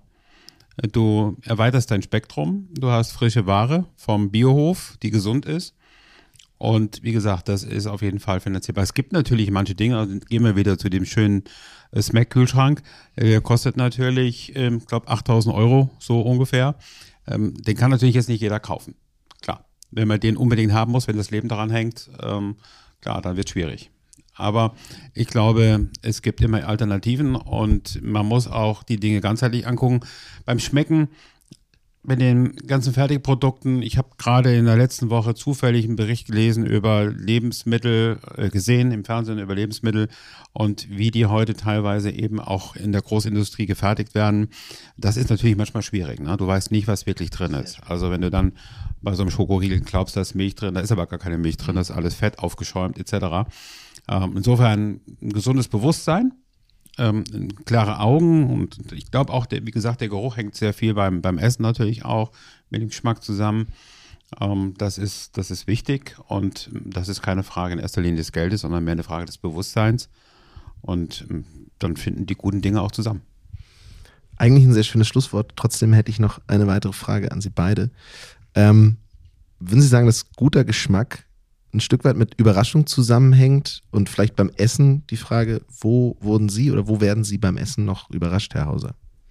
Du erweiterst dein Spektrum, du hast frische Ware vom Biohof, die gesund ist. Und wie gesagt, das ist auf jeden Fall finanzierbar. Es gibt natürlich manche Dinge, also gehen wir wieder zu dem schönen äh, Smack-Kühlschrank, der kostet natürlich, ich ähm, glaube, achttausend Euro so ungefähr. Ähm, den kann natürlich jetzt nicht jeder kaufen, klar. Wenn man den unbedingt haben muss, wenn das Leben daran hängt, ähm, klar, dann wird es schwierig. Aber ich glaube, es gibt immer Alternativen und man muss auch die Dinge ganzheitlich angucken. Beim Schmecken, bei den ganzen Fertigprodukten, ich habe gerade in der letzten Woche zufällig einen Bericht gelesen über Lebensmittel, äh, gesehen im Fernsehen über Lebensmittel und wie die heute teilweise eben auch in der Großindustrie gefertigt werden. Das ist natürlich manchmal schwierig, ne? Du weißt nicht, was wirklich drin ist. Also wenn du dann bei so einem Schokoriegel glaubst, da ist Milch drin, da ist aber gar keine Milch drin, das ist alles Fett aufgeschäumt et cetera. Ähm, insofern ein gesundes Bewusstsein. Ähm, klare Augen, und ich glaube auch, der, wie gesagt, der Geruch hängt sehr viel beim, beim Essen natürlich auch mit dem Geschmack zusammen. Ähm, das ist, das ist wichtig, und das ist keine Frage in erster Linie des Geldes, sondern mehr eine Frage des Bewusstseins, und ähm, dann finden die guten Dinge auch zusammen. Eigentlich ein sehr schönes Schlusswort. Trotzdem hätte ich noch eine weitere Frage an Sie beide. Ähm, würden Sie sagen, dass guter Geschmack ein Stück weit mit Überraschung zusammenhängt, und vielleicht beim Essen die Frage, wo wurden Sie oder wo werden Sie beim Essen noch überrascht, Herr Hauser?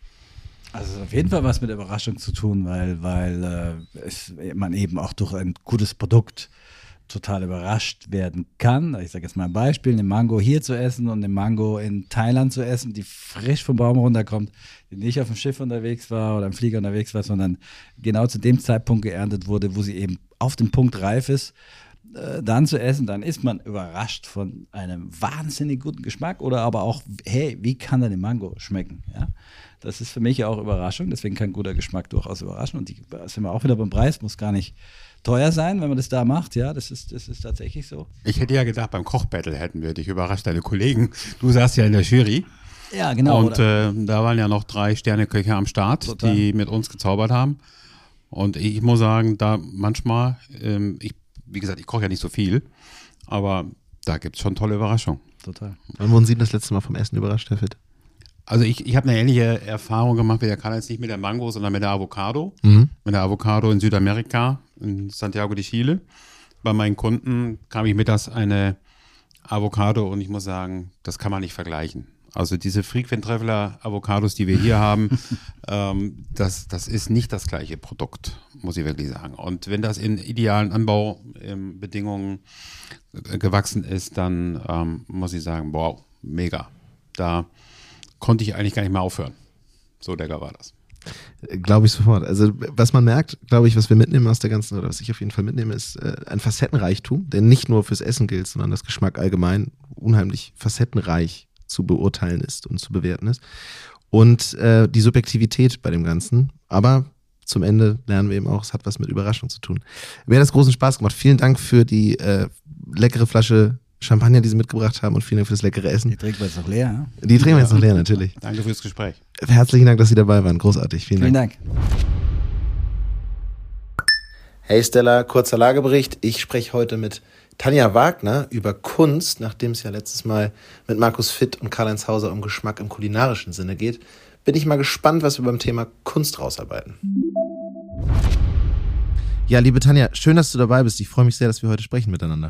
Also auf jeden Fall was mit Überraschung zu tun, weil, weil äh, es, man eben auch durch ein gutes Produkt total überrascht werden kann. Ich sage jetzt mal ein Beispiel, eine Mango hier zu essen und eine Mango in Thailand zu essen, die frisch vom Baum runterkommt, die nicht auf dem Schiff unterwegs war oder im Flieger unterwegs war, sondern genau zu dem Zeitpunkt geerntet wurde, wo sie eben auf dem Punkt reif ist. äh, dann zu essen, dann ist man überrascht von einem wahnsinnig guten Geschmack oder aber auch, hey, wie kann denn die Mango schmecken? Ja? Das ist für mich auch Überraschung, deswegen kann guter Geschmack durchaus überraschen und die sind wir auch wieder beim Preis, muss gar nicht teuer sein, wenn man das da macht, ja, das ist, das ist tatsächlich so. Ich hätte ja gedacht, beim Kochbattle hätten wir dich überrascht, deine Kollegen. Du saßt ja in der Jury. Ja, genau. Und äh, da waren ja noch drei Sterneköche am Start, Total. die mit uns gezaubert haben. Und ich muss sagen, da manchmal, ähm, ich, wie gesagt, ich koche ja nicht so viel, aber da gibt es schon tolle Überraschungen. Total. Wann wurden Sie das letzte Mal vom Essen überrascht, Herr Fitt? Also ich, ich habe eine ähnliche Erfahrung gemacht wie der Karl-Heinz, nicht mit der Mango, sondern mit der Avocado. Mhm. Mit der Avocado in Südamerika, in Santiago de Chile. Bei meinen Kunden kam ich mittags eine Avocado und ich muss sagen, das kann man nicht vergleichen. Also diese Frequent Traveler Avocados, die wir hier haben, ähm, das, das ist nicht das gleiche Produkt, muss ich wirklich sagen. Und wenn das in idealen Anbaubedingungen äh, gewachsen ist, dann ähm, muss ich sagen, wow, mega. Da konnte ich eigentlich gar nicht mehr aufhören. So lecker war das. Glaube ich sofort. Also was man merkt, glaube ich, was wir mitnehmen aus der ganzen, oder was ich auf jeden Fall mitnehme, ist äh, ein Facettenreichtum, der nicht nur fürs Essen gilt, sondern das Geschmack allgemein unheimlich facettenreich zu beurteilen ist und zu bewerten ist. Und äh, die Subjektivität bei dem Ganzen. Aber zum Ende lernen wir eben auch, es hat was mit Überraschung zu tun. Mir hat das großen Spaß gemacht. Vielen Dank für die äh, leckere Flasche Champagner, die Sie mitgebracht haben und vielen Dank für das leckere Essen. Die trinken wir jetzt noch leer. Ja? Die trinken wir jetzt noch leer, natürlich. Danke fürs Gespräch. Herzlichen Dank, dass Sie dabei waren. Großartig. Vielen, vielen Dank. Dank. Hey Stella, kurzer Lagebericht. Ich spreche heute mit Tanja Wagner über Kunst, nachdem es ja letztes Mal mit Markus Fitt und Karl-Heinz Hauser um Geschmack im kulinarischen Sinne geht. Bin ich mal gespannt, was wir beim Thema Kunst rausarbeiten. Ja, liebe Tanja, schön, dass du dabei bist. Ich freue mich sehr, dass wir heute sprechen miteinander.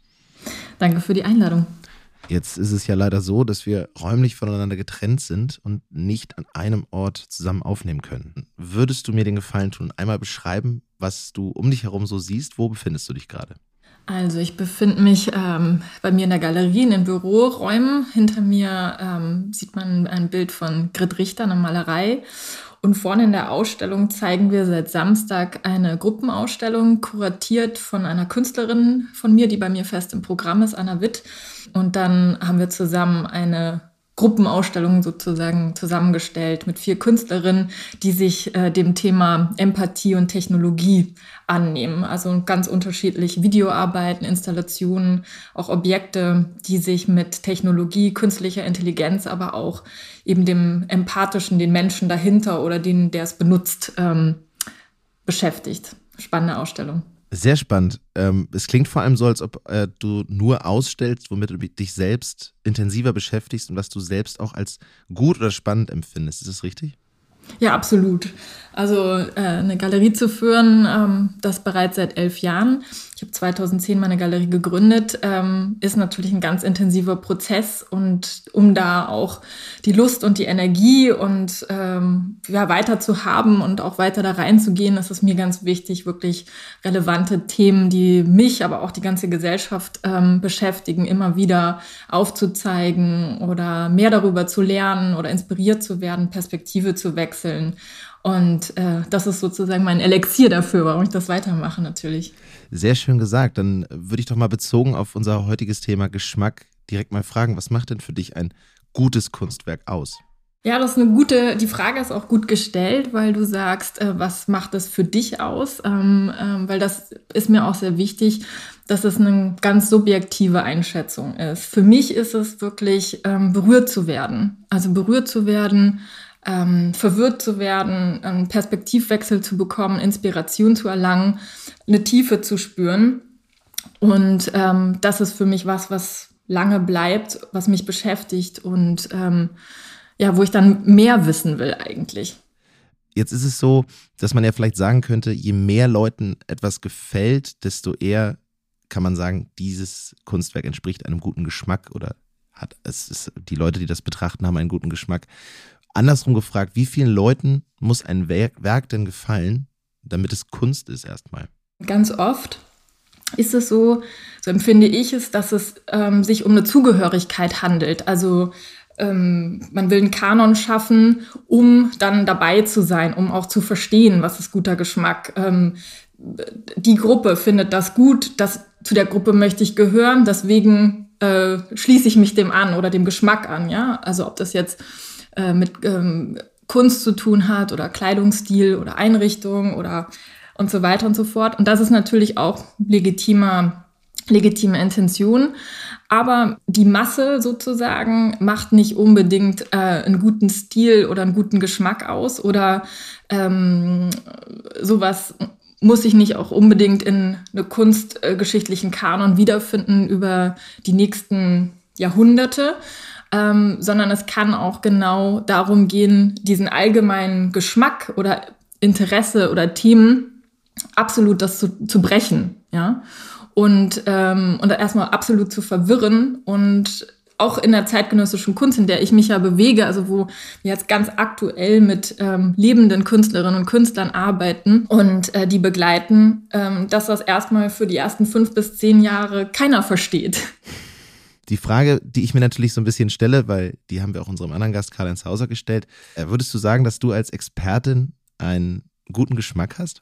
Danke für die Einladung. Jetzt ist es ja leider so, dass wir räumlich voneinander getrennt sind und nicht an einem Ort zusammen aufnehmen können. Würdest du mir den Gefallen tun, einmal beschreiben, was du um dich herum so siehst? Wo befindest du dich gerade? Also ich befinde mich ähm, bei mir in der Galerie, in den Büroräumen. Hinter mir ähm, sieht man ein Bild von Grit Richter, eine Malerei. Und vorne in der Ausstellung zeigen wir seit Samstag eine Gruppenausstellung, kuratiert von einer Künstlerin von mir, die bei mir fest im Programm ist, Anna Witt. Und dann haben wir zusammen eine Gruppenausstellung sozusagen zusammengestellt mit vier Künstlerinnen, die sich äh, dem Thema Empathie und Technologie annehmen. Also ganz unterschiedlich Videoarbeiten, Installationen, auch Objekte, die sich mit Technologie, künstlicher Intelligenz, aber auch eben dem Empathischen, den Menschen dahinter oder den, der es benutzt, ähm, beschäftigt. Spannende Ausstellung. Sehr spannend. Ähm, es klingt vor allem so, als ob äh, du nur ausstellst, womit du dich selbst intensiver beschäftigst und was du selbst auch als gut oder spannend empfindest. Ist das richtig? Ja, absolut. Also äh, eine Galerie zu führen, ähm, das bereits seit elf Jahren. Ich habe zweitausendzehn meine Galerie gegründet, ähm, ist natürlich ein ganz intensiver Prozess und um da auch die Lust und die Energie und ähm, ja, weiter zu haben und auch weiter da reinzugehen, ist es mir ganz wichtig, wirklich relevante Themen, die mich, aber auch die ganze Gesellschaft ähm, beschäftigen, immer wieder aufzuzeigen oder mehr darüber zu lernen oder inspiriert zu werden, Perspektive zu wechseln. Und äh, das ist sozusagen mein Elixier dafür, warum ich das weitermache natürlich. Sehr schön gesagt. Dann würde ich doch mal bezogen auf unser heutiges Thema Geschmack direkt mal fragen, was macht denn für dich ein gutes Kunstwerk aus? Ja, das ist eine gute, die Frage ist auch gut gestellt, weil du sagst, äh, was macht es für dich aus? Ähm, ähm, weil das ist mir auch sehr wichtig, dass es eine ganz subjektive Einschätzung ist. Für mich ist es wirklich ähm, berührt zu werden. Also berührt zu werden, ähm, verwirrt zu werden, einen Perspektivwechsel zu bekommen, Inspiration zu erlangen, eine Tiefe zu spüren. Und ähm, das ist für mich was, was lange bleibt, was mich beschäftigt und ähm, ja, wo ich dann mehr wissen will eigentlich. Jetzt ist es so, dass man ja vielleicht sagen könnte, je mehr Leuten etwas gefällt, desto eher kann man sagen, dieses Kunstwerk entspricht einem guten Geschmack oder hat es ist, die Leute, die das betrachten, haben einen guten Geschmack. Andersrum gefragt, wie vielen Leuten muss ein Werk, Werk denn gefallen, damit es Kunst ist erstmal? Ganz oft ist es so, so empfinde ich es, dass es ähm, sich um eine Zugehörigkeit handelt. Also ähm, man will einen Kanon schaffen, um dann dabei zu sein, um auch zu verstehen, was ist guter Geschmack. Ähm, die Gruppe findet das gut, das zu der Gruppe möchte ich gehören, deswegen äh, schließe ich mich dem an oder dem Geschmack an, ja. Also ob das jetzt äh, mit ähm, Kunst zu tun hat oder Kleidungsstil oder Einrichtung oder und so weiter und so fort. Und das ist natürlich auch legitimer, legitime Intention. Aber die Masse sozusagen macht nicht unbedingt äh, einen guten Stil oder einen guten Geschmack aus oder ähm, sowas muss sich nicht auch unbedingt in einem kunstgeschichtlichen Kanon wiederfinden über die nächsten Jahrhunderte, ähm, sondern es kann auch genau darum gehen, diesen allgemeinen Geschmack oder Interesse oder Themen absolut das zu, zu brechen, ja. Und, ähm, und erstmal absolut zu verwirren und auch in der zeitgenössischen Kunst, in der ich mich ja bewege, also wo wir jetzt ganz aktuell mit ähm, lebenden Künstlerinnen und Künstlern arbeiten und äh, die begleiten, ähm, dass das erstmal für die ersten fünf bis zehn Jahre keiner versteht. Die Frage, die ich mir natürlich so ein bisschen stelle, weil die haben wir auch unserem anderen Gast Karl-Heinz Hauser gestellt, äh, würdest du sagen, dass du als Expertin einen guten Geschmack hast?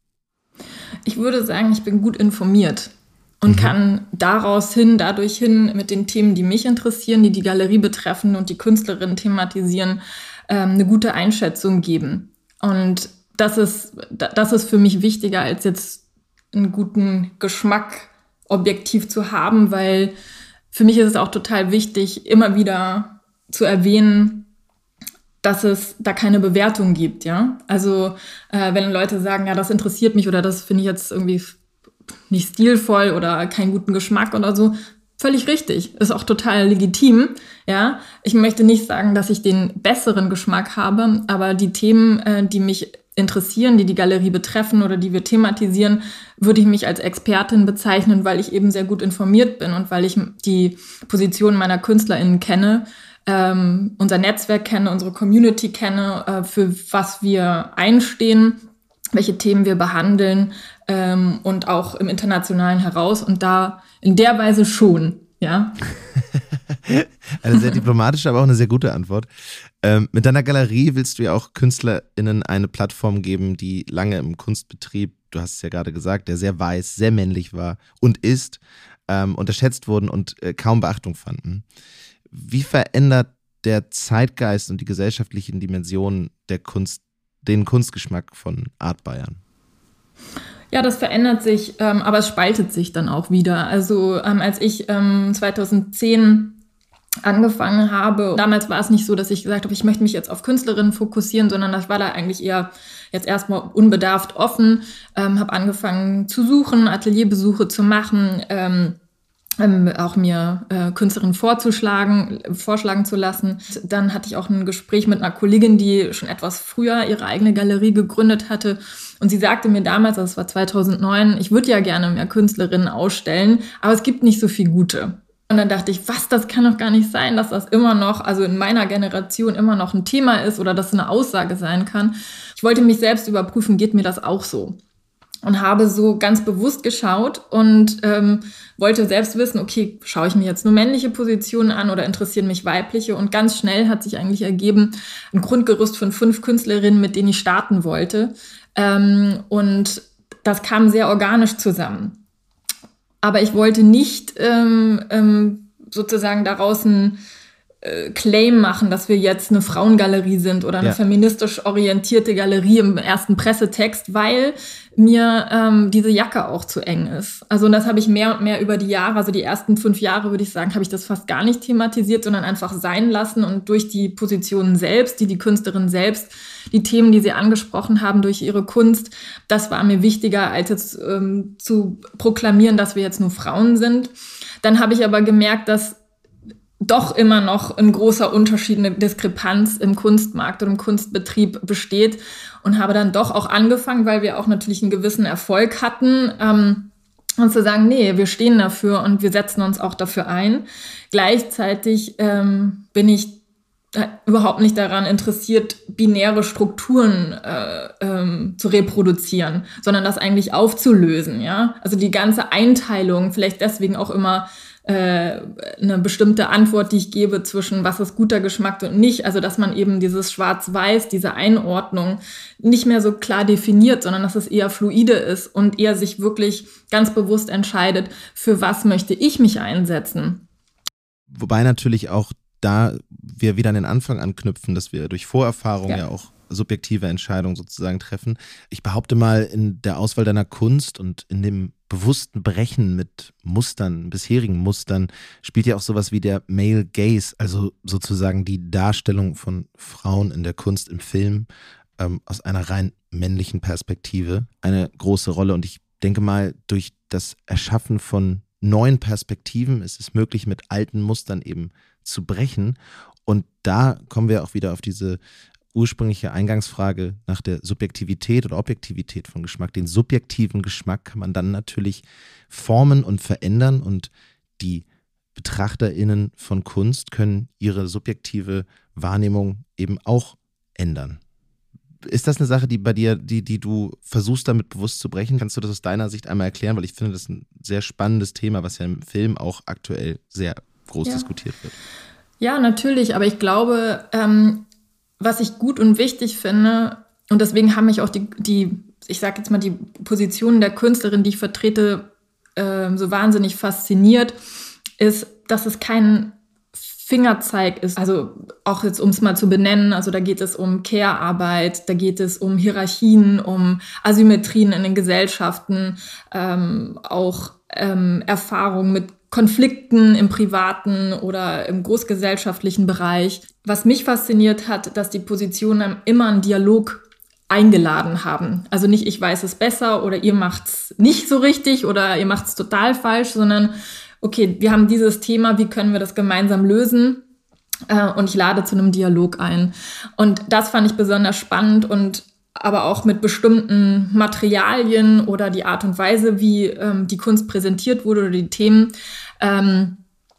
Ich würde sagen, ich bin gut informiert. Und mhm. kann daraus hin, dadurch hin mit den Themen, die mich interessieren, die die Galerie betreffen und die Künstlerinnen thematisieren, ähm, eine gute Einschätzung geben. Und das ist, das ist für mich wichtiger, als jetzt einen guten Geschmack objektiv zu haben, weil für mich ist es auch total wichtig, immer wieder zu erwähnen, dass es da keine Bewertung gibt, ja. Also äh, wenn Leute sagen, ja, das interessiert mich oder das finde ich jetzt irgendwie nicht stilvoll oder keinen guten Geschmack oder so, völlig richtig. Ist auch total legitim, ja. Ich möchte nicht sagen, dass ich den besseren Geschmack habe, aber die Themen, äh, die mich interessieren, die die Galerie betreffen oder die wir thematisieren, würde ich mich als Expertin bezeichnen, weil ich eben sehr gut informiert bin und weil ich die Position meiner KünstlerInnen kenne, ähm, unser Netzwerk kenne, unsere Community kenne, äh, für was wir einstehen, welche Themen wir behandeln, ähm, und auch im Internationalen heraus und da in der Weise schon, ja. Eine sehr diplomatische, aber auch eine sehr gute Antwort. Ähm, mit deiner Galerie willst du ja auch KünstlerInnen eine Plattform geben, die lange im Kunstbetrieb, du hast es ja gerade gesagt, der sehr weiß, sehr männlich war und ist, ähm, unterschätzt wurden und äh, kaum Beachtung fanden. Wie verändert der Zeitgeist und die gesellschaftlichen Dimensionen der Kunst den Kunstgeschmack von Art Bayern? Ja, das verändert sich, ähm, aber es spaltet sich dann auch wieder. Also ähm, als ich ähm, zweitausendzehn angefangen habe, damals war es nicht so, dass ich gesagt habe, ich möchte mich jetzt auf Künstlerinnen fokussieren, sondern ich war da eigentlich eher jetzt erstmal unbedarft offen, ähm, habe angefangen zu suchen, Atelierbesuche zu machen, ähm, ähm, auch mir äh, Künstlerinnen vorzuschlagen, vorschlagen zu lassen. Dann hatte ich auch ein Gespräch mit einer Kollegin, die schon etwas früher ihre eigene Galerie gegründet hatte. Und sie sagte mir damals, das war zweitausendneun, ich würde ja gerne mehr Künstlerinnen ausstellen, aber es gibt nicht so viel gute. Und dann dachte ich, was, das kann doch gar nicht sein, dass das immer noch, also in meiner Generation immer noch ein Thema ist oder dass es eine Aussage sein kann. Ich wollte mich selbst überprüfen, geht mir das auch so? Und habe so ganz bewusst geschaut und ähm, wollte selbst wissen, okay, schaue ich mir jetzt nur männliche Positionen an oder interessieren mich weibliche? Und ganz schnell hat sich eigentlich ergeben, ein Grundgerüst von fünf Künstlerinnen, mit denen ich starten wollte. Ähm, und das kam sehr organisch zusammen. Aber ich wollte nicht ähm, ähm, sozusagen daraus ein äh, Claim machen, dass wir jetzt eine Frauengalerie sind oder eine ja. feministisch orientierte Galerie im ersten Pressetext, weil mir ähm, diese Jacke auch zu eng ist. Also und das habe ich mehr und mehr über die Jahre, also die ersten fünf Jahre, würde ich sagen, habe ich das fast gar nicht thematisiert, sondern einfach sein lassen und durch die Positionen selbst, die die Künstlerin selbst, die Themen, die sie angesprochen haben durch ihre Kunst, das war mir wichtiger, als jetzt ähm, zu proklamieren, dass wir jetzt nur Frauen sind. Dann habe ich aber gemerkt, dass doch immer noch ein großer Unterschied, eine Diskrepanz im Kunstmarkt und im Kunstbetrieb besteht und habe dann doch auch angefangen, weil wir auch natürlich einen gewissen Erfolg hatten, ähm, und zu sagen, nee, wir stehen dafür und wir setzen uns auch dafür ein. Gleichzeitig ähm, bin ich überhaupt nicht daran interessiert, binäre Strukturen äh, ähm, zu reproduzieren, sondern das eigentlich aufzulösen, ja. Also die ganze Einteilung, vielleicht deswegen auch immer äh, eine bestimmte Antwort, die ich gebe zwischen was ist guter Geschmack und nicht. Also dass man eben dieses Schwarz-Weiß, diese Einordnung nicht mehr so klar definiert, sondern dass es eher fluide ist und eher sich wirklich ganz bewusst entscheidet, für was möchte ich mich einsetzen. Wobei natürlich auch da wir wieder an den Anfang anknüpfen, dass wir durch Vorerfahrung ja, ja auch subjektive Entscheidungen sozusagen treffen. Ich behaupte mal, in der Auswahl deiner Kunst und in dem bewussten Brechen mit Mustern, bisherigen Mustern, spielt ja auch sowas wie der Male Gaze, also sozusagen die Darstellung von Frauen in der Kunst, im Film, ähm, aus einer rein männlichen Perspektive eine große Rolle. Und ich denke mal, durch das Erschaffen von neuen Perspektiven ist es möglich, mit alten Mustern eben zu brechen. Und da kommen wir auch wieder auf diese ursprüngliche Eingangsfrage nach der Subjektivität oder Objektivität von Geschmack. Den subjektiven Geschmack kann man dann natürlich formen und verändern und die BetrachterInnen von Kunst können ihre subjektive Wahrnehmung eben auch ändern. Ist das eine Sache, die bei dir, die, die du versuchst damit bewusst zu brechen? Kannst du das aus deiner Sicht einmal erklären? Weil ich finde, das ist ein sehr spannendes Thema, was ja im Film auch aktuell sehr groß ja. diskutiert wird. Ja, natürlich, aber ich glaube, ähm, was ich gut und wichtig finde, und deswegen haben mich auch die, die ich sage jetzt mal, die Positionen der Künstlerin, die ich vertrete, äh, so wahnsinnig fasziniert, ist, dass es kein Fingerzeig ist. Also auch jetzt, um es mal zu benennen, also da geht es um Care-Arbeit, da geht es um Hierarchien, um Asymmetrien in den Gesellschaften, ähm, auch ähm, Erfahrungen mit Konflikten im privaten oder im großgesellschaftlichen Bereich. Was mich fasziniert hat, dass die Positionen immer einen Dialog eingeladen haben. Also nicht, ich weiß es besser oder ihr macht's nicht so richtig oder ihr macht's total falsch, sondern okay, wir haben dieses Thema, wie können wir das gemeinsam lösen? Äh, und ich lade zu einem Dialog ein. Und das fand ich besonders spannend und aber auch mit bestimmten Materialien oder die Art und Weise, wie ähm, die Kunst präsentiert wurde oder die Themen. Ähm,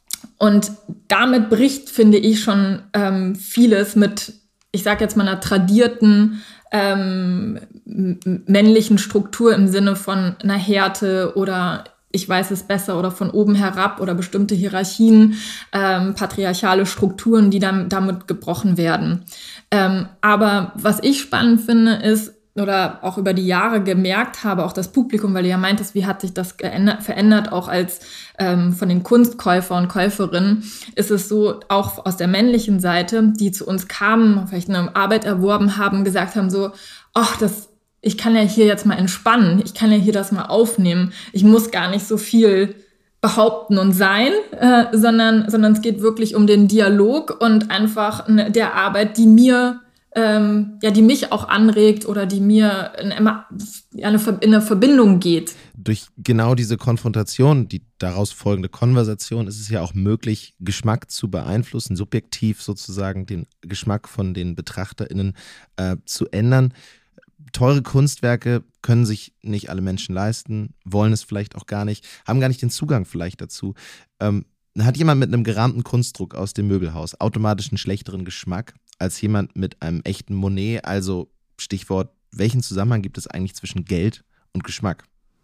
und damit bricht, finde ich, schon ähm, vieles mit, ich sage jetzt mal, einer tradierten ähm, männlichen Struktur im Sinne von einer Härte oder ich weiß es besser oder von oben herab oder bestimmte Hierarchien, ähm, patriarchale Strukturen, die dann damit gebrochen werden. Ähm, aber was ich spannend finde, ist, oder auch über die Jahre gemerkt habe, auch das Publikum, weil du ja meintest, wie hat sich das geändert, verändert, auch als ähm, von den Kunstkäufer und Käuferinnen, ist es so, auch aus der männlichen Seite, die zu uns kamen, vielleicht eine Arbeit erworben haben, gesagt haben so, ach, das ich kann ja hier jetzt mal entspannen, ich kann ja hier das mal aufnehmen, ich muss gar nicht so viel behaupten und sein, äh, sondern, sondern es geht wirklich um den Dialog und einfach eine, der Arbeit, die mir, ähm, ja, die mich auch anregt oder die mir in eine, in eine Verbindung geht. Durch genau diese Konfrontation, die daraus folgende Konversation, ist es ja auch möglich, Geschmack zu beeinflussen, subjektiv sozusagen den Geschmack von den BetrachterInnen äh, zu ändern. Teure Kunstwerke können sich nicht alle Menschen leisten, wollen es vielleicht auch gar nicht, haben gar nicht den Zugang vielleicht dazu. Ähm, hat jemand mit einem gerahmten Kunstdruck aus dem Möbelhaus automatisch einen schlechteren Geschmack als jemand mit einem echten Monet? Also Stichwort, welchen Zusammenhang gibt es eigentlich zwischen Geld und Geschmack?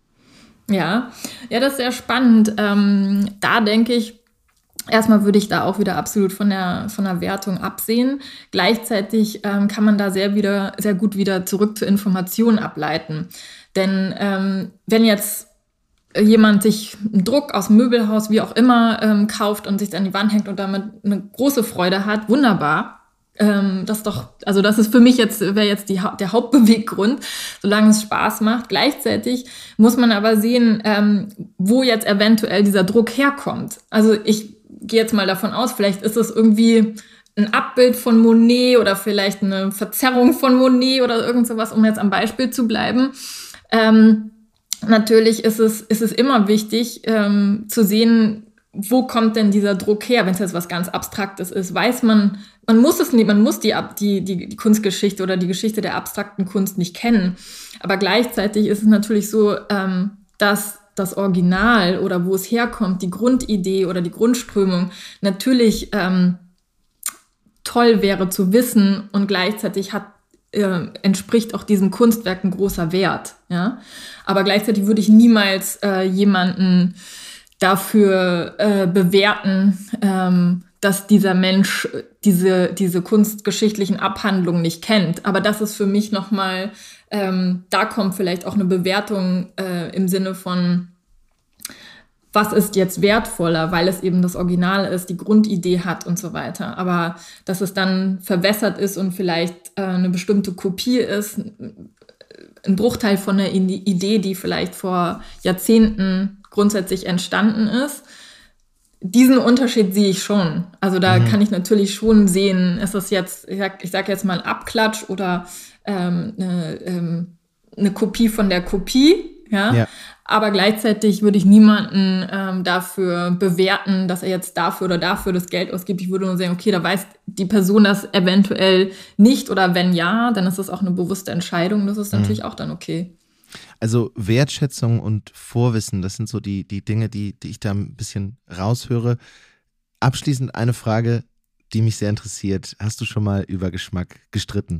Ja, ja, das ist sehr spannend. Ähm, da denke ich, erstmal würde ich da auch wieder absolut von der, von der Wertung absehen. Gleichzeitig ähm, kann man da sehr, wieder, sehr gut wieder zurück zur Information ableiten. Denn ähm, wenn jetzt jemand sich einen Druck aus dem Möbelhaus, wie auch immer, ähm, kauft und sich an die Wand hängt und damit eine große Freude hat, wunderbar. Ähm, das doch, also das ist für mich jetzt, wäre jetzt die, der Hauptbeweggrund, solange es Spaß macht. Gleichzeitig muss man aber sehen, ähm, wo jetzt eventuell dieser Druck herkommt. Also ich gehe jetzt mal davon aus, vielleicht ist es irgendwie ein Abbild von Monet oder vielleicht eine Verzerrung von Monet oder irgend sowas, um jetzt am Beispiel zu bleiben. Ähm, natürlich ist es, ist es immer wichtig ähm, zu sehen, wo kommt denn dieser Druck her, wenn es jetzt was ganz Abstraktes ist. Weiß man, man muss es nicht, man muss die, die, die, die Kunstgeschichte oder die Geschichte der abstrakten Kunst nicht kennen. Aber gleichzeitig ist es natürlich so, ähm, dass das Original oder wo es herkommt, die Grundidee oder die Grundströmung natürlich ähm, toll wäre zu wissen und gleichzeitig hat, äh, entspricht auch diesem Kunstwerk ein großer Wert. Ja? Aber gleichzeitig würde ich niemals äh, jemanden dafür äh, bewerten, ähm, dass dieser Mensch diese, diese kunstgeschichtlichen Abhandlungen nicht kennt. Aber das ist für mich nochmal, ähm, da kommt vielleicht auch eine Bewertung äh, im Sinne von, was ist jetzt wertvoller, weil es eben das Original ist, die Grundidee hat und so weiter. Aber dass es dann verwässert ist und vielleicht äh, eine bestimmte Kopie ist, ein Bruchteil von einer Idee, die vielleicht vor Jahrzehnten grundsätzlich entstanden ist. Diesen Unterschied sehe ich schon. Also da mhm. kann ich natürlich schon sehen, ist das jetzt, ich sag, ich sag jetzt mal ein Abklatsch oder ähm, eine, ähm, eine Kopie von der Kopie, ja. ja. Aber gleichzeitig würde ich niemanden ähm, dafür bewerten, dass er jetzt dafür oder dafür das Geld ausgibt. Ich würde nur sagen, okay, da weiß die Person das eventuell nicht oder wenn ja, dann ist das auch eine bewusste Entscheidung. Das ist mhm. natürlich auch dann okay. Also Wertschätzung und Vorwissen, das sind so die, die Dinge, die, die ich da ein bisschen raushöre. Abschließend eine Frage, die mich sehr interessiert. Hast du schon mal über Geschmack gestritten?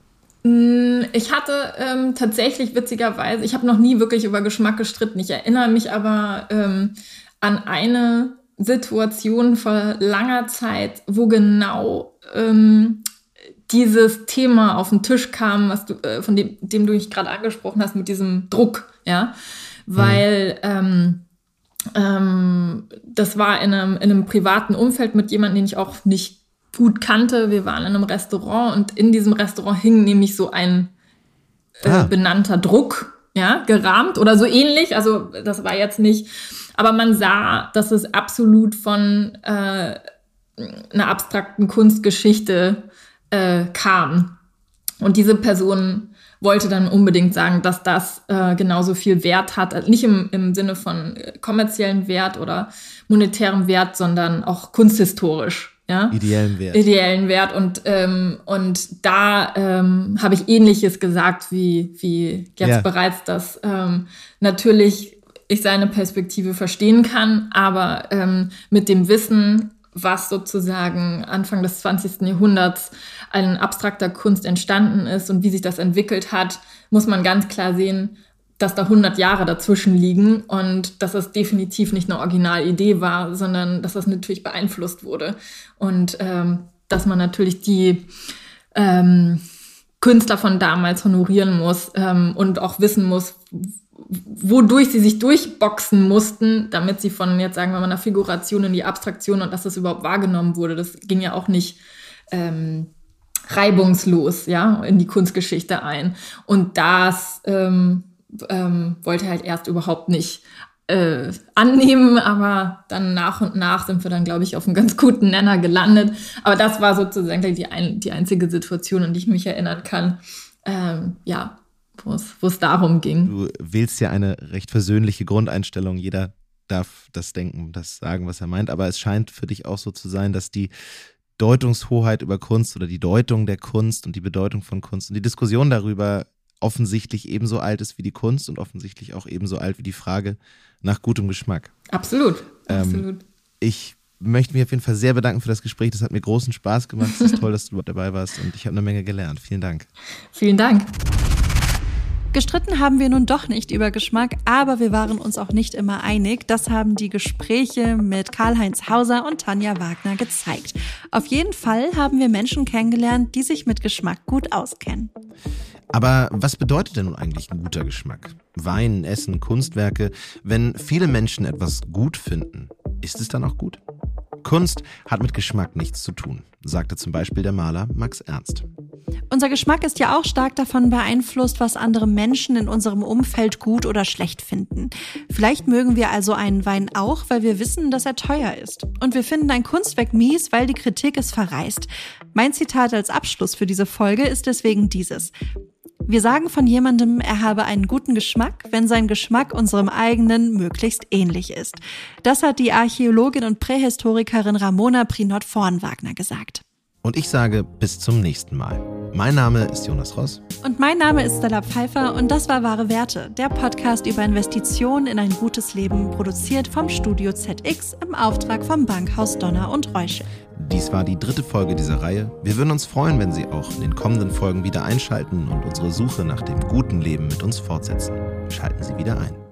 Ich hatte ähm, tatsächlich witzigerweise, ich habe noch nie wirklich über Geschmack gestritten. Ich erinnere mich aber ähm, an eine Situation vor langer Zeit, wo genau ähm, dieses Thema auf den Tisch kam, was du, äh, von dem, dem du mich gerade angesprochen hast, mit diesem Druck, ja, weil ähm, ähm, das war in einem, in einem privaten Umfeld mit jemandem, den ich auch nicht gut kannte. Wir waren in einem Restaurant und in diesem Restaurant hing nämlich so ein äh, ah. benannter Druck, ja, gerahmt oder so ähnlich. Also das war jetzt nicht, aber man sah, dass es absolut von äh, einer abstrakten Kunstgeschichte äh, kam. Und diese Person wollte dann unbedingt sagen, dass das äh, genauso viel Wert hat, nicht im, im Sinne von kommerziellen Wert oder monetärem Wert, sondern auch kunsthistorisch. Ja? Ideellen Wert. Ideellen Wert. Und, ähm, und da ähm, habe ich Ähnliches gesagt, wie, wie jetzt ja. bereits, dass ähm, natürlich ich seine Perspektive verstehen kann, aber ähm, mit dem Wissen, was sozusagen Anfang des zwanzigsten Jahrhunderts an abstrakter Kunst entstanden ist und wie sich das entwickelt hat, muss man ganz klar sehen, dass da hundert Jahre dazwischen liegen und dass es definitiv nicht eine Originalidee war, sondern dass das natürlich beeinflusst wurde. Und ähm, dass man natürlich die ähm, Künstler von damals honorieren muss ähm, und auch wissen muss, wodurch sie sich durchboxen mussten, damit sie von, jetzt sagen wir mal, einer Figuration in die Abstraktion und dass das überhaupt wahrgenommen wurde. Das ging ja auch nicht ähm, reibungslos, ja, in die Kunstgeschichte ein. Und das ähm, ähm, wollte er halt erst überhaupt nicht äh, annehmen, aber dann nach und nach sind wir dann, glaube ich, auf einen ganz guten Nenner gelandet. Aber das war sozusagen die, ein, die einzige Situation, an die ich mich erinnern kann. Ähm, ja, wo es, wo es darum ging. Du wählst ja eine recht versöhnliche Grundeinstellung. Jeder darf das denken, das sagen, was er meint. Aber es scheint für dich auch so zu sein, dass die Deutungshoheit über Kunst oder die Deutung der Kunst und die Bedeutung von Kunst und die Diskussion darüber offensichtlich ebenso alt ist wie die Kunst und offensichtlich auch ebenso alt wie die Frage nach gutem Geschmack. Absolut, ähm, absolut. Ich möchte mich auf jeden Fall sehr bedanken für das Gespräch. Das hat mir großen Spaß gemacht. Es ist toll, dass du dabei warst und ich habe eine Menge gelernt. Vielen Dank. Vielen Dank. Gestritten haben wir nun doch nicht über Geschmack, aber wir waren uns auch nicht immer einig. Das haben die Gespräche mit Karl-Heinz Hauser und Tanja Wagner gezeigt. Auf jeden Fall haben wir Menschen kennengelernt, die sich mit Geschmack gut auskennen. Aber was bedeutet denn nun eigentlich ein guter Geschmack? Wein, Essen, Kunstwerke. Wenn viele Menschen etwas gut finden, ist es dann auch gut? Kunst hat mit Geschmack nichts zu tun, sagte zum Beispiel der Maler Max Ernst. Unser Geschmack ist ja auch stark davon beeinflusst, was andere Menschen in unserem Umfeld gut oder schlecht finden. Vielleicht mögen wir also einen Wein auch, weil wir wissen, dass er teuer ist. Und wir finden ein Kunstwerk mies, weil die Kritik es verreißt. Mein Zitat als Abschluss für diese Folge ist deswegen dieses: Wir sagen von jemandem, er habe einen guten Geschmack, wenn sein Geschmack unserem eigenen möglichst ähnlich ist. Das hat die Archäologin und Prähistorikerin Ramona Prinott-Vornwagner gesagt. Und ich sage bis zum nächsten Mal. Mein Name ist Jonas Ross. Und mein Name ist Stella Pfeiffer und das war Wahre Werte, der Podcast über Investitionen in ein gutes Leben, produziert vom Studio Z X im Auftrag vom Bankhaus Donner und Reuschel. Dies war die dritte Folge dieser Reihe. Wir würden uns freuen, wenn Sie auch in den kommenden Folgen wieder einschalten und unsere Suche nach dem guten Leben mit uns fortsetzen. Schalten Sie wieder ein.